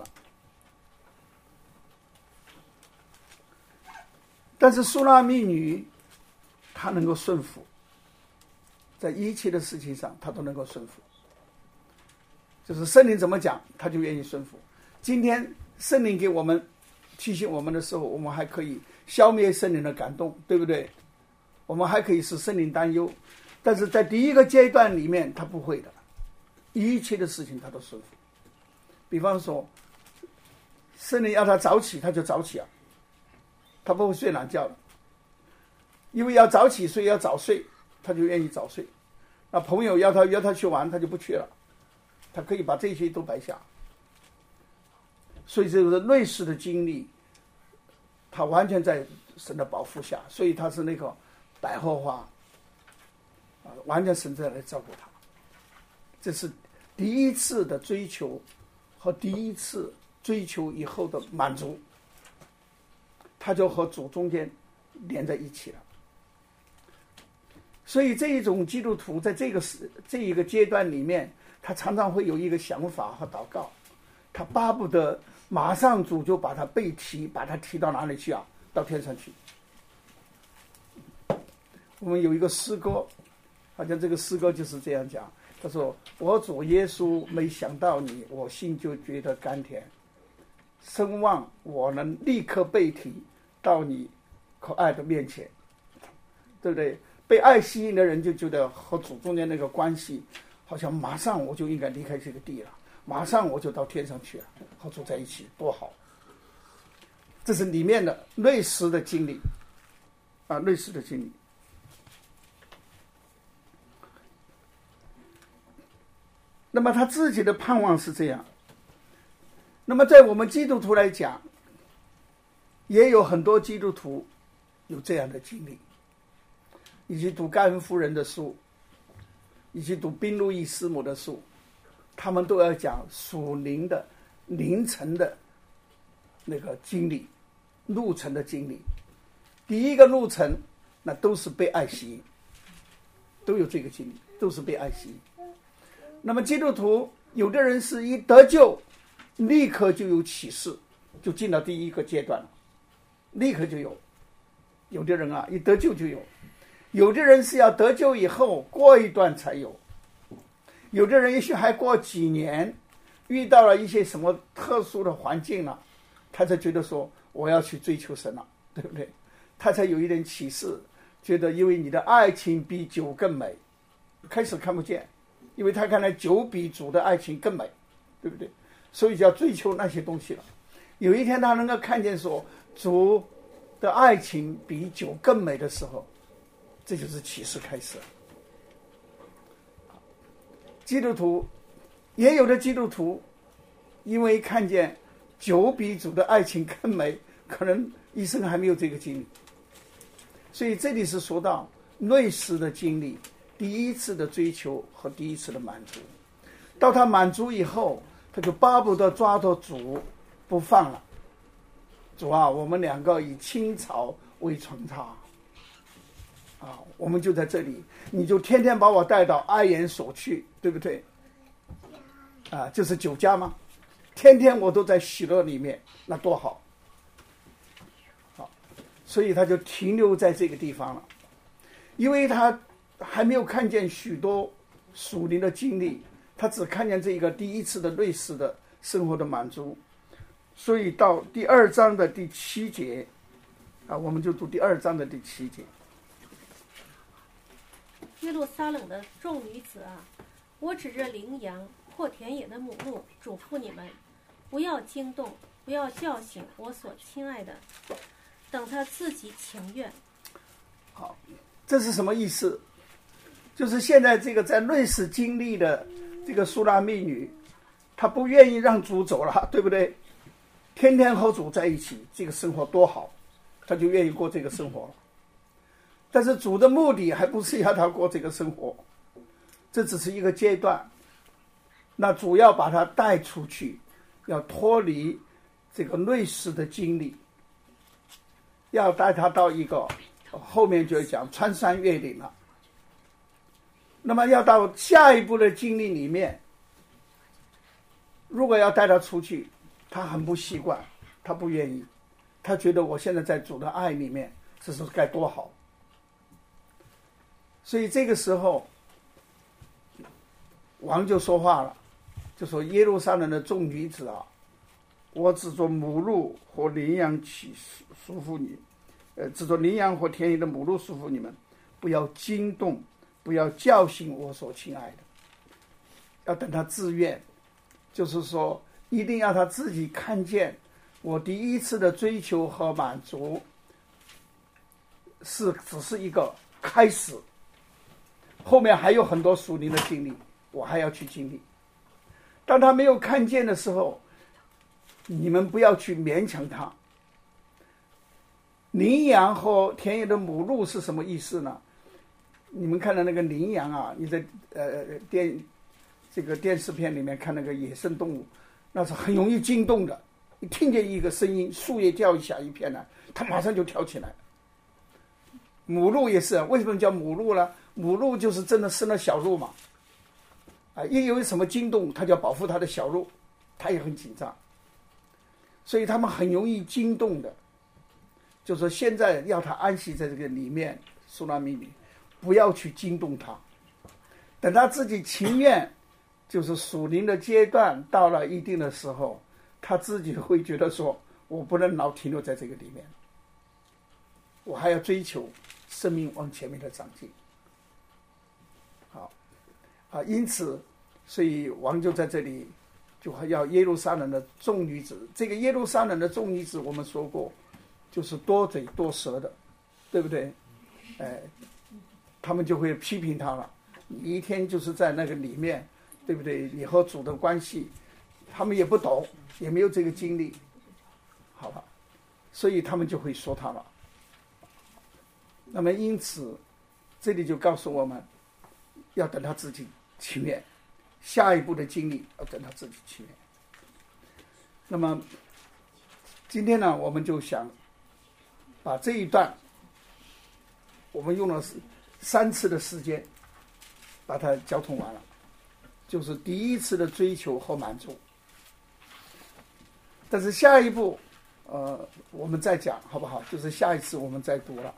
但是苏拉密女她能够顺服，在一切的事情上她都能够顺服，就是圣灵怎么讲她就愿意顺服。今天圣灵给我们提醒我们的时候，我们还可以消灭圣灵的感动，对不对？我们还可以使圣灵担忧，但是在第一个阶段里面他不会的，一切的事情他都顺服。比方说圣灵要他早起他就早起啊，他不会睡懒觉的，因为要早起所以要早睡，他就愿意早睡。那朋友约他去玩他就不去了，他可以把这些都摆下。 所以这个内室的经历，他完全在神的保护下，所以他是那个百合花，完全神在来照顾他。这是第一次的追求和第一次追求以后的满足，他就和主中间连在一起了。所以这一种基督徒在这一个阶段里面，他常常会有一个想法和祷告，他巴不得马上主就把他被提，把他提到哪里去啊？到天上去。我们有一个诗歌，好像这个诗歌就是这样讲，他说：我主耶稣，没想到你，我心就觉得甘甜，深望我能立刻被提到你可爱的面前，对不对？被爱吸引的人就觉得和主中间那个关系，好像马上我就应该离开这个地了，马上我就到天上去了，和主在一起多好。这是里面的内室的经历啊，内室的经历。那么他自己的盼望是这样。那么在我们基督徒来讲，也有很多基督徒有这样的经历。以及读盖恩夫人的书，以及读宾路易师母的书，他们都要讲属灵的凌晨的那个经历，路程的经历。第一个路程，那都是被爱吸引，都有这个经历，都是被爱吸引。那么基督徒，有的人是一得救，立刻就有启示，就进到第一个阶段了，立刻就有。有的人啊，一得救就有。有的人是要得救以后过一段才有，有的人也许还过几年，遇到了一些什么特殊的环境了，他才觉得说我要去追求神了，对不对？他才有一点启示，觉得因为你的爱情比酒更美，开始看不见，因为他看来酒比主的爱情更美，对不对？所以就要追求那些东西了。有一天他能够看见说主的爱情比酒更美的时候，这就是启示开始了。基督徒也有的基督徒，因为看见酒比主的爱情更美，可能一生还没有这个经历。所以这里是说到内室的经历，第一次的追求和第一次的满足。到他满足以后，他就巴不得抓着主不放了。主啊，我们两个以青草为床榻啊，我们就在这里，你就天天把我带到哀言所去，对不对？啊，就是酒家吗？天天我都在喜乐里面，那多好。好，所以他就停留在这个地方了，因为他还没有看见许多属灵的经历，他只看见这一个第一次的类似的生活的满足。所以到第2章的第7节啊，我们就读第2章的第7节。 耶路撒冷的众女子啊，我指着羚羊或田野的母鹿嘱咐你们，不要惊动，不要叫醒我所亲爱的，等他自己情愿。 好，这是什么意思？就是现在这个在瑞士经历的这个苏拉密女，她不愿意让主走了，对不对？天天和主在一起，这个生活多好，她就愿意过这个生活了。但是主的目的还不是要她过这个生活，这只是一个阶段。那主要把她带出去，要脱离这个瑞士的经历，要带她到一个后面就讲穿山越岭了。那么要到下一步的经历里面，如果要带她出去，她很不习惯，她不愿意，她觉得我现在在主的爱里面，这是该多好。所以这个时候王就说话了，就说耶路撒冷的众女子啊，我只做母鹿和羚羊去束缚你，只做羚羊和田野的母鹿束缚你们，不要惊动，不要叫醒我所亲爱的，要等他自愿，就是说一定要他自己看见我第一次的追求和满足只是一个开始，后面还有很多属灵的经历，我还要去经历。当他没有看见的时候， 你们不要去勉强他。羚羊和田野的母鹿是什么意思呢？你们看到那个羚羊啊，你在这个电视片里面看那个野生动物，那是很容易惊动的。你听见一个声音，树叶掉下一片来，它马上就跳起来。母鹿也是，为什么叫母鹿呢？母鹿就是真的生了小鹿嘛，一有什么惊动，它就要保护它的小鹿，它也很紧张，所以它们很容易惊动的。就说现在要它安息在这个里面，苏拉密女，不要去惊动它，等它自己情愿，就是属灵的阶段到了一定的时候，它自己会觉得说，我不能老停留在这个里面，我还要追求生命往前面的长进。好，因此，所以王就在这里就要耶路撒冷的众女子。这个耶路撒冷的众女子，我们说过，就是多嘴多舌的，对不对？他们就会批评他了。你一天就是在那个里面，对不对？你和主的关系，他们也不懂，也没有这个经历，好吧？所以他们就会说他了。那么因此，这里就告诉我们，要等他自己情愿，下一步的经历要等他自己情愿。那么今天呢，我们就想把这一段，我们用了3次的时间把它交通完了，就是第一次的追求和满足。但是下一步我们再讲好不好？就是下一次我们再读了。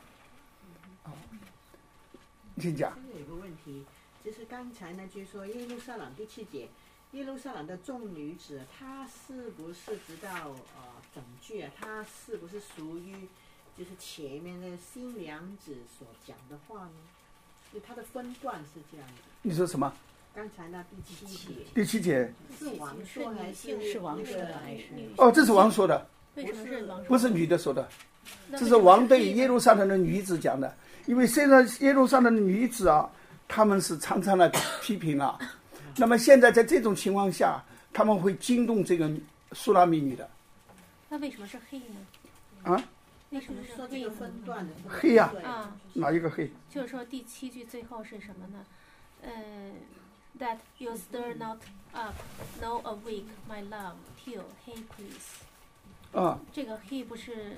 请讲。 有一个问题，就是刚才那句说耶路撒冷第7节，耶路撒冷的众女子，她是不是直到整句啊？她是不是属于就是前面的新娘子所讲的话呢？就它的分段是这样的。 你说什么？ 刚才那第7节。 第7节是王说还是王说的还是？ 这是王说的。 为什么是王说的？ 不是女的说的，这是王对耶路撒冷的女子讲的。因为现在耶路撒冷的女子啊，她们是常常来批评啊。那么现在在这种情况下，他们会惊动这个苏拉密女的。 那为什么是黑呢？为什么是黑呢？ 分段的黑呀？哪一个黑？ 就是说第7句最后是什么呢？That you stir not up, no awake, my love, till he please。这个 he 不是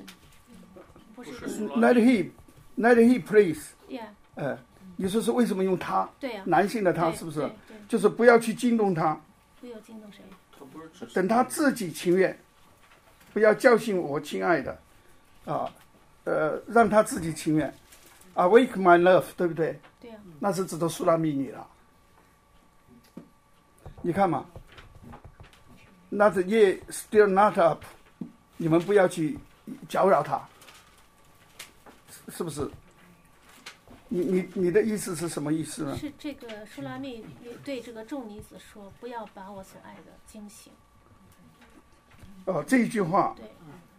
Let he please。 你说是为什么用他？ 对呀。 男性的他是不是？就是不要去惊动他。 不要惊动谁？ 等他自己情愿，不要叫醒我亲爱的，让他自己情愿。Awake my love， 对不对？ 对呀。 那是指的苏拉密女了。你看嘛 ，Not yet, still not up， 你们不要去搅扰他，是不是？你的意思是什么意思呢？ 是这个舒拉密对这个众女子说：“不要把我所爱的惊醒。” 这一句话。 对。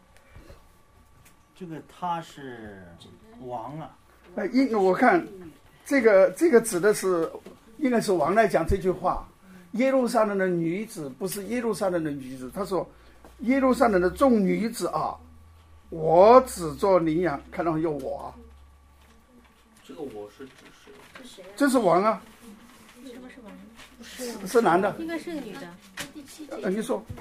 这个他是王啊。 我看这个指的是应该是王来讲这句话。耶路撒冷的女子不是耶路撒冷的女子，他说耶路撒冷的众女子啊，我只做羚羊，看到有我啊。 这个我是指谁？ 这是王啊。 什么是王？ 是男的。 应该是个女的。第7节。 你说。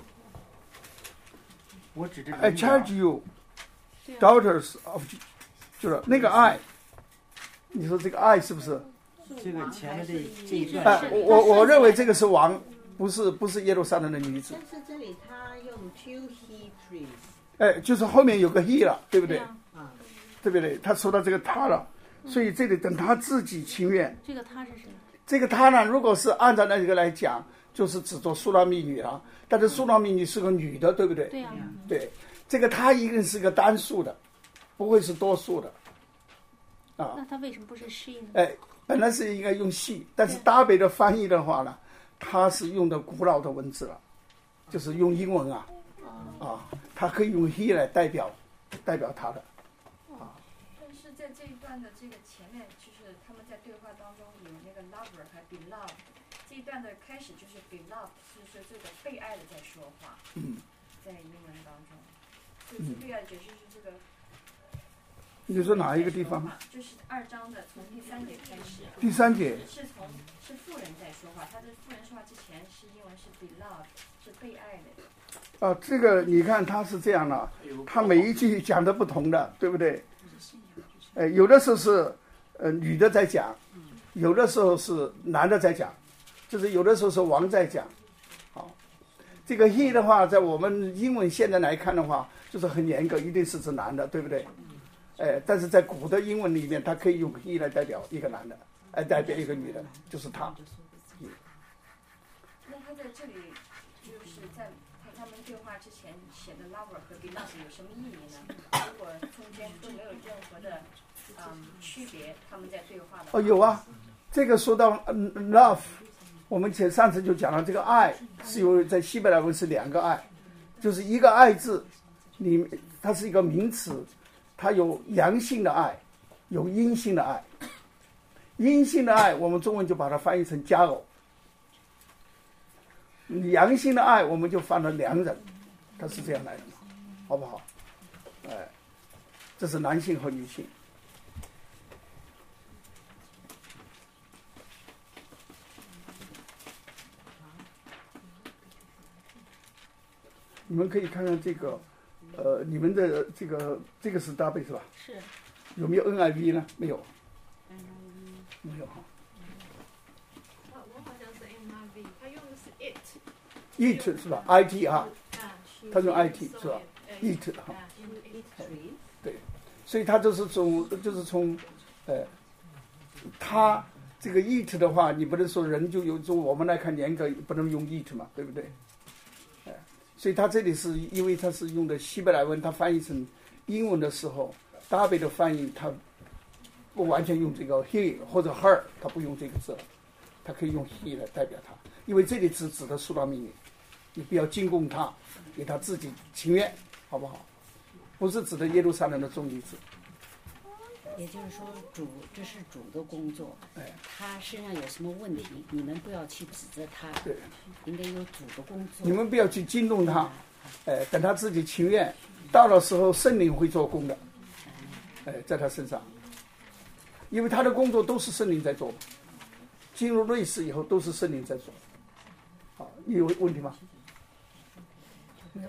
我指着。 I charge you, daughters of， 就是那个爱。你说这个爱是不是？ 这个前面这一段。 我认为这个是王，不是耶路撒冷的女子。 但是这里他用 till he please。 就是后面有个 he 了，对不对？对不对？他说到这个他了。所以这里等他自己情愿。 这个他是谁？ 这个他呢，如果是按照那个来讲，就是只做苏拉密女了。但是苏拉密女是个女的，对不对？ 对呀。 对，这个他一定是个单数的，不会是多数的。 那他为什么不是 she 呢？ 本来是应该用 she， 但是大北的翻译的话呢，他是用的古老的文字了，就是用英文啊。他可以用 he 来代表他的。 在这一段的这个前面，就是他们在对话当中有那个 lover 还 beloved， 这一段的开始就是 beloved， 是说这个被爱的在说话。 在英文当中，就是对外解释是这个。 你说哪一个地方？ 就是2章的从第3节开始。 第3节是妇人在说话，他的妇人说话之前是英文是 beloved， 是被爱的。 啊，这个你看他是这样的，他每一句讲的不同的，对不对？有的时候是女的在讲，有的时候是男的在讲，就是有的时候是王在讲。好，这个 he 的话，在我们英文现在来看的话，就是很严格，一定是指男的，对不对？但是在古的英文里面，它可以用 he 来代表一个男的，代表一个女的，就是他。 那他在这里就是在他们对话之前写的 lover 和 beloved 有什么意义呢？如果中间都没有任何的区别，他们在对话的话。 有啊，这个说到 love， 我们上次就讲了，这个爱是有在希伯来文是2个爱，就是一个爱字，它是一个名词。它有阳性的爱，有阴性的爱。阴性的爱，我们中文就把它翻译成佳偶；阳性的爱，我们就翻了良人。它是这样来的嘛，好不好？这是男性和女性。你们可以看看这个。你们的这个是搭配是吧？ 是。 有没有 NIV 呢？没有。没有哈。 我好像是 NIV， 他用的是 it 是吧 ？IT 啊。他用 IT 是吧 ？it 哈。对，所以他就是从他这个 it 的话，你不能说人就有从我们来看严格不能用 it 嘛，对不对？所以他这里是因为他是用的希伯来文，他翻译成英文的时候，大卫的翻译他不完全用这个 he 或者 her， 他不用这个字，他可以用 he 来代表他，因为这里指的苏拉命令，你不要进贡他，给他自己情愿，好不好？不是指的耶路撒冷的众女子。 也就是说，这是主的工作，他身上有什么问题，你们不要去指责他，应该有主的工作。 你们不要去惊动他，等他自己情愿，到了时候圣灵会做工的，在他身上，因为他的工作都是圣灵在做，进入瑞士以后都是圣灵在做。好，你有问题吗？没有。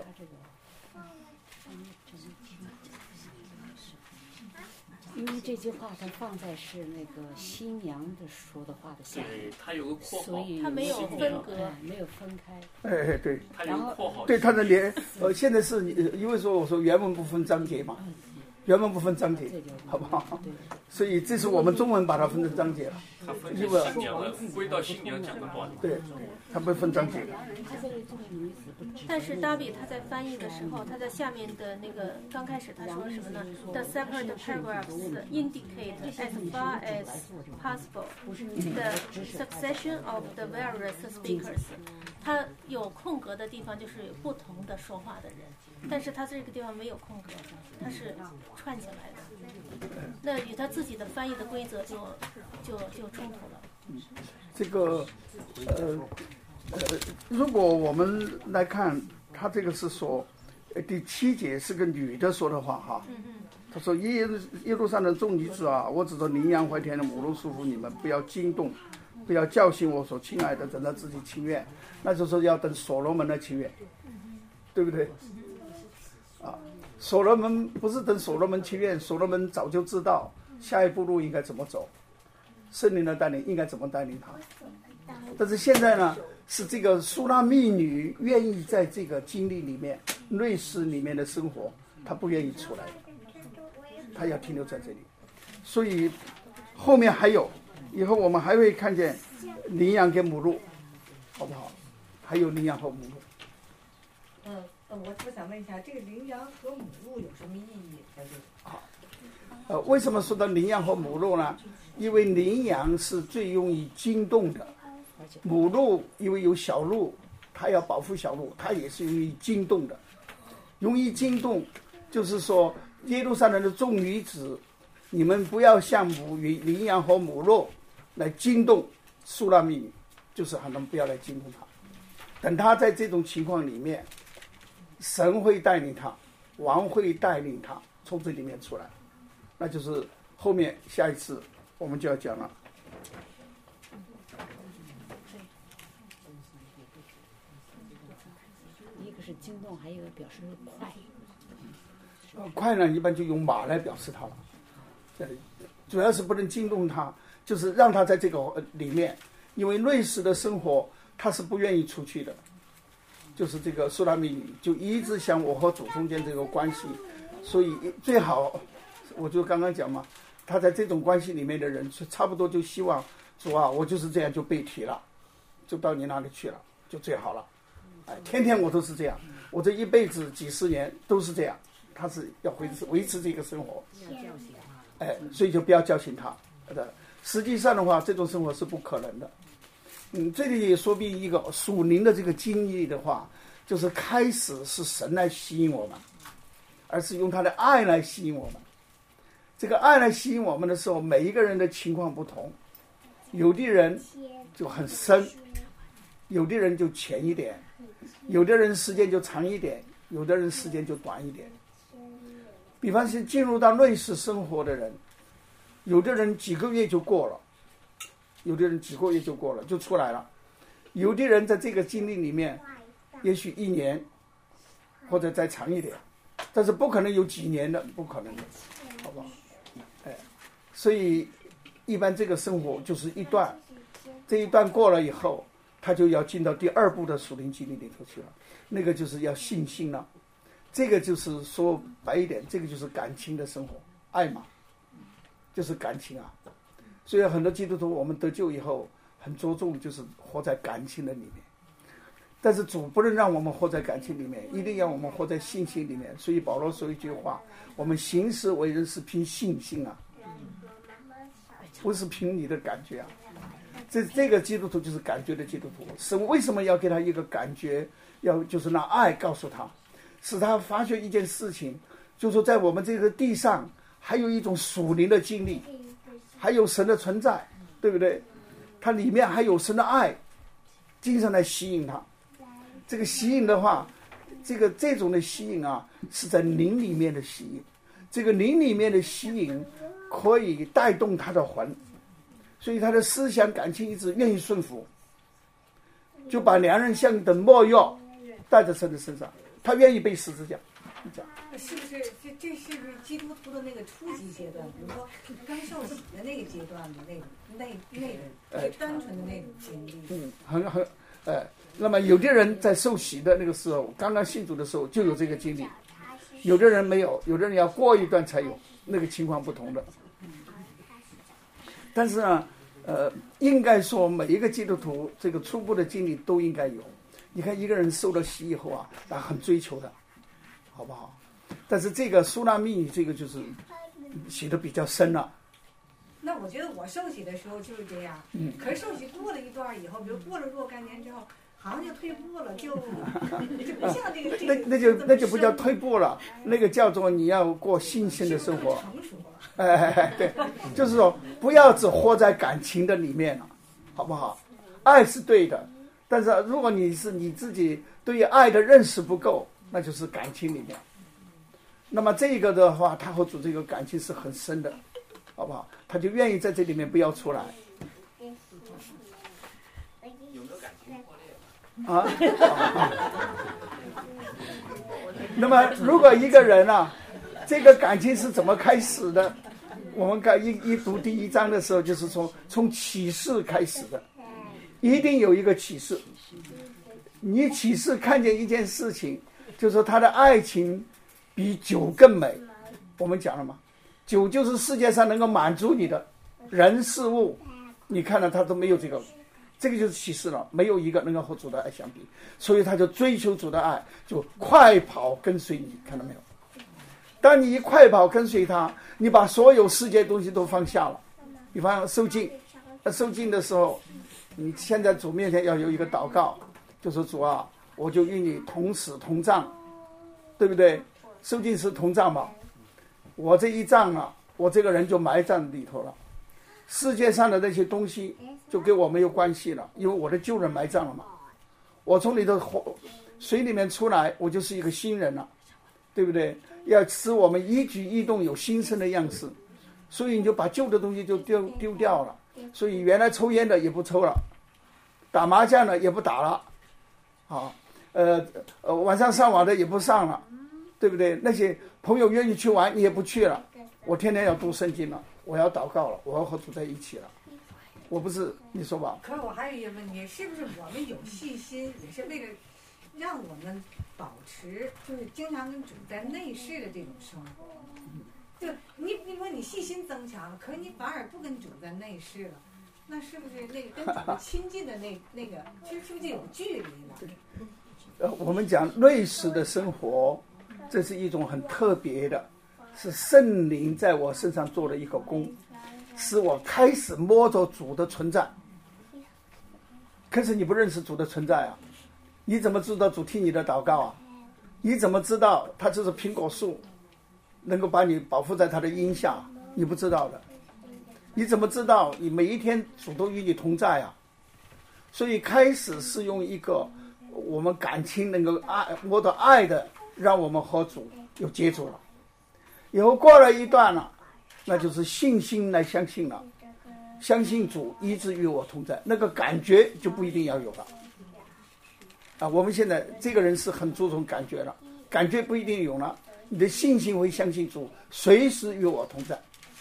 因为这句话它放在是那个新娘的说的话的下面， 它有个括号， 所以它没有分隔， 没有分开。 对。 它有个括号。 对，它的现在是因为说我说原文不分章节嘛，原文不分章节，好不好？所以这是我们中文把它分成章节了。 它分成新娘的，归到新娘讲的话。 对，它不分章节。 但是达比他在翻译的时候，他在下面的那个刚开始他说什么呢 ？The separate paragraphs indicate as far as possible the succession of the various speakers。他有空格的地方就是有不同的说话的人，但是他这个地方没有空格，他是串起来的。那与他自己的翻译的规则就冲突了。 这个如果我们来看，他这个是说，第7节是个女的说的话哈。他说耶路撒冷众女子啊，我指着羚羊怀天的母鹿束缚你们，不要惊动，不要叫醒我所亲爱的，等到自己情愿，那就是要等所罗门的情愿，对不对？啊，所罗门不是等所罗门情愿，所罗门早就知道下一步路应该怎么走，圣灵的带领应该怎么带领他。但是现在呢，是这个苏拉密女愿意在这个经历里面、瑞士里面的生活，她不愿意出来，她要停留在这里。所以后面还有，以后我们还会看见羚羊跟母鹿，好不好？还有羚羊和母鹿。 我想问一下，这个羚羊和母鹿有什么意义？在这里？ 好，为什么说到羚羊和母鹿呢？因为羚羊是最容易惊动的。母鹿因为有小鹿，它要保护小鹿，它也是容易惊动的。容易惊动，就是说耶路撒冷的众女子，你们不要像羚羊和母鹿来惊动苏拉密女，就是喊他们不要来惊动她。等她在这种情况里面， 神会带领他，王会带领他从这里面出来，那就是后面下一次我们就要讲了。 一个是惊动，还有一个表示快。 快呢，一般就用马来表示它了。主要是不能惊动他，就是让他在这个里面，因为瑞士的生活他是不愿意出去的。就是这个苏拉密女就一直想我和主中间这个关系，所以最好，我就刚刚讲嘛，他在这种关系里面的人，差不多就希望主啊，我就是这样就被提了，就到你那里去了，就最好了。哎，天天我都是这样，我这一辈子几十年都是这样，他是要维持这个生活。哎，所以就不要叫醒他。实际上的话，这种生活是不可能的。这里也说明一个属灵的这个经历的话，就是开始是神来吸引我们，而是用他的爱来吸引我们。这个爱来吸引我们的时候，每一个人的情况不同，有的人就很深，有的人就浅一点，有的人时间就长一点，有的人时间就短一点。比方说进入到瑞士生活的人，有的人几个月就过了，有的人几个月就过了就出来了，有的人在这个经历里面也许1年或者再长一点，但是不可能有几年的，不可能的，好不好？哎，所以一般这个生活就是一段，这一段过了以后，他就要进到第2步的属灵经历里头去了，那个就是要信心了。这个就是说白一点，这个就是感情的生活，爱嘛，就是感情啊。所以很多基督徒我们得救以后很着重就是活在感情的里面，但是主不能让我们活在感情里面，一定要我们活在信心里面。所以保罗说一句话，我们行事为人是凭信心啊，不是凭你的感觉啊。这个基督徒就是感觉的基督徒。是为什么要给他一个感觉，要就是拿爱告诉他，使他发觉一件事情，就是说在我们这个地上还有一种属灵的经历，还有神的存在，对不对？它里面还有神的爱，经常来吸引他。这个吸引的话，这种的吸引啊，是在灵里面的吸引。这个灵里面的吸引可以带动他的魂，所以他的思想感情一直愿意顺服，就把良人像等墨药带在神的身上，他愿意被十字架。 是不是这是不是基督徒的那个初级阶段？比如说刚受洗的那个阶段的那种最单纯的那种经历。 那么有的人在受洗的那个时候，刚刚信主的时候就有这个经历，有的人没有，有的人要过一段才有，那个情况不同的。但是呢，应该说每一个基督徒这个初步的经历都应该有。你看一个人受了洗以后啊，他很追求的，好不好？但是这个苏拉密女这个就是洗的比较深了。 那我觉得我受洗的时候就是这样，可是受洗过了一段以后，比如过了若干年之后，好像就退步了，就不像这个。 那就不叫退步了，那个叫做你要过信心的生活。 成熟了。 对，就是说不要只活在感情的里面了，好不好？爱是对的，但是如果你自己对于爱的认识不够，那就是感情里面。那么这个的话，他和主这个感情是很深的，好不好？他就愿意在这里面不要出来。 有没有感情破裂？ 那么如果一个人啊，这个感情是怎么开始的？我们一读第1章的时候，就是从启示开始的，一定有一个启示。你启示看见一件事情，就是说他的爱情比酒更美。我们讲了嘛，酒就是世界上能够满足你的人事物，你看了他都没有这个就是启示了，没有一个能够和主的爱相比，所以他就追求主的爱，就快跑跟随你，看到没有？当你一快跑跟随他，你把所有世界东西都放下了。比方受浸的时候，你现在主面前要有一个祷告，就说主啊，我就与你同死同葬，对不对？受浸是同葬嘛，我这一葬啊，我这个人就埋葬里头了，世界上的那些东西就跟我没有关系了，因为我的旧人埋葬了嘛。我从里头水里面出来，我就是一个新人了，对不对？要使我们一举一动有新生的样式，所以你就把旧的东西就丢掉了。所以原来抽烟的也不抽了，打麻将的也不打了，晚上上网的也不上了，对不对？那些朋友愿意去玩，你也不去了。我天天要读圣经了，我要祷告了，我要和主在一起了。我不是，你说吧。 可是我还有一个问题，是不是我们有信心，也是为了让我们保持，就是经常跟主在内室的这种生活？就你说你信心增强了，可是你反而不跟主在内室了，那是不是那个跟主亲近的那个，其实是不是有距离了？ 我们讲内室的生活，这是一种很特别的，是圣灵在我身上做了一个工，使我开始摸着主的存在。可是你不认识主的存在啊，你怎么知道主听你的祷告啊？你怎么知道他就是苹果树能够把你保护在他的荫下？你不知道的。你怎么知道你每一天主都与你同在啊？所以开始是用一个我们感情能够摸到爱的，让我们和主有接触了。以后过了一段了，那就是信心来相信了，相信主一直与我同在，那个感觉就不一定要有了。我们现在这个人是很注重感觉了，感觉不一定有了，你的信心会相信主随时与我同在。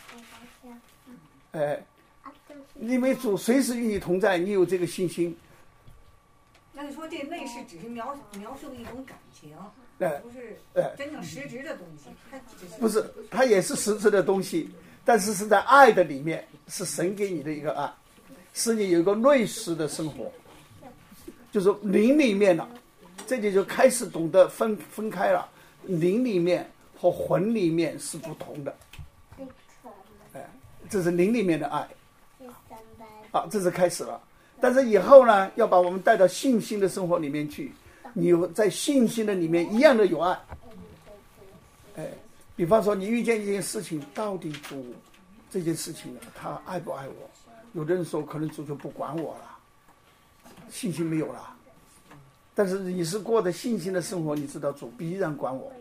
因为主随时与你同在，你有这个信心。 那你说这内饰只是描述的一种感情，不是真正实质的东西。 不是，它也是实质的东西，但是是在爱的里面，是神给你的一个爱，使你有一个内室的生活，就是灵里面了。这里就开始懂得分开了，灵里面和魂里面是不同的。这是灵里面的爱。这是开始了。但是以后呢，要把我们带到信心的生活里面去，你在信心的里面一样的有爱。比方说你遇见一件事情，到底主这件事情他爱不爱我？有的人说可能主就不管我了，信心没有了。但是你是过的信心的生活，你知道主必然管我。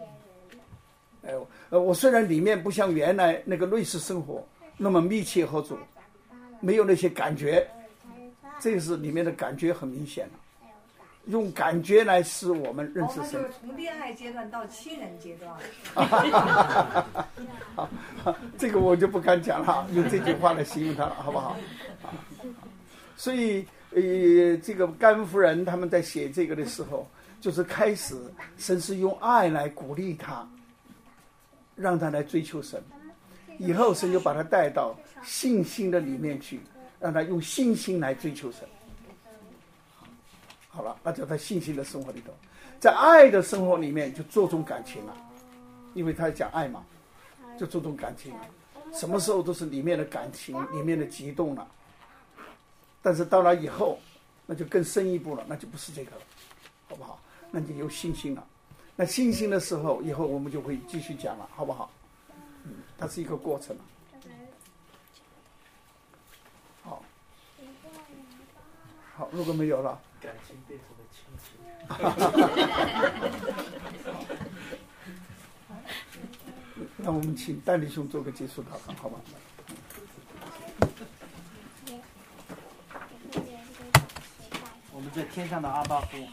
我虽然里面不像原来那个内室生活那么密切和主，没有那些感觉，这个是里面的感觉很明显了。用感觉来使我们认识神。 就是从恋爱阶段到亲人阶段。 这个我就不敢讲了，用这句话来形容他了，好不好？所以这个盖恩夫人他们在写这个的时候，就是开始神是用爱来鼓励他，让他来追求神。以后神就把他带到信心的里面去，让他用信心来追求神。好了，那就在信心的生活里头，在爱的生活里面就注重感情了，因为他讲爱嘛，就注重感情了。什么时候都是里面的感情，里面的激动了。但是到了以后，那就更深一步了，那就不是这个了，好不好？那就有信心了。那信心的时候，以后我们就会继续讲了，好不好？它是一个过程了。好，如果没有了， 感情变成了亲情。 那我们请戴弟兄做个结束祷告，好吧？ 我们在天上的阿爸父。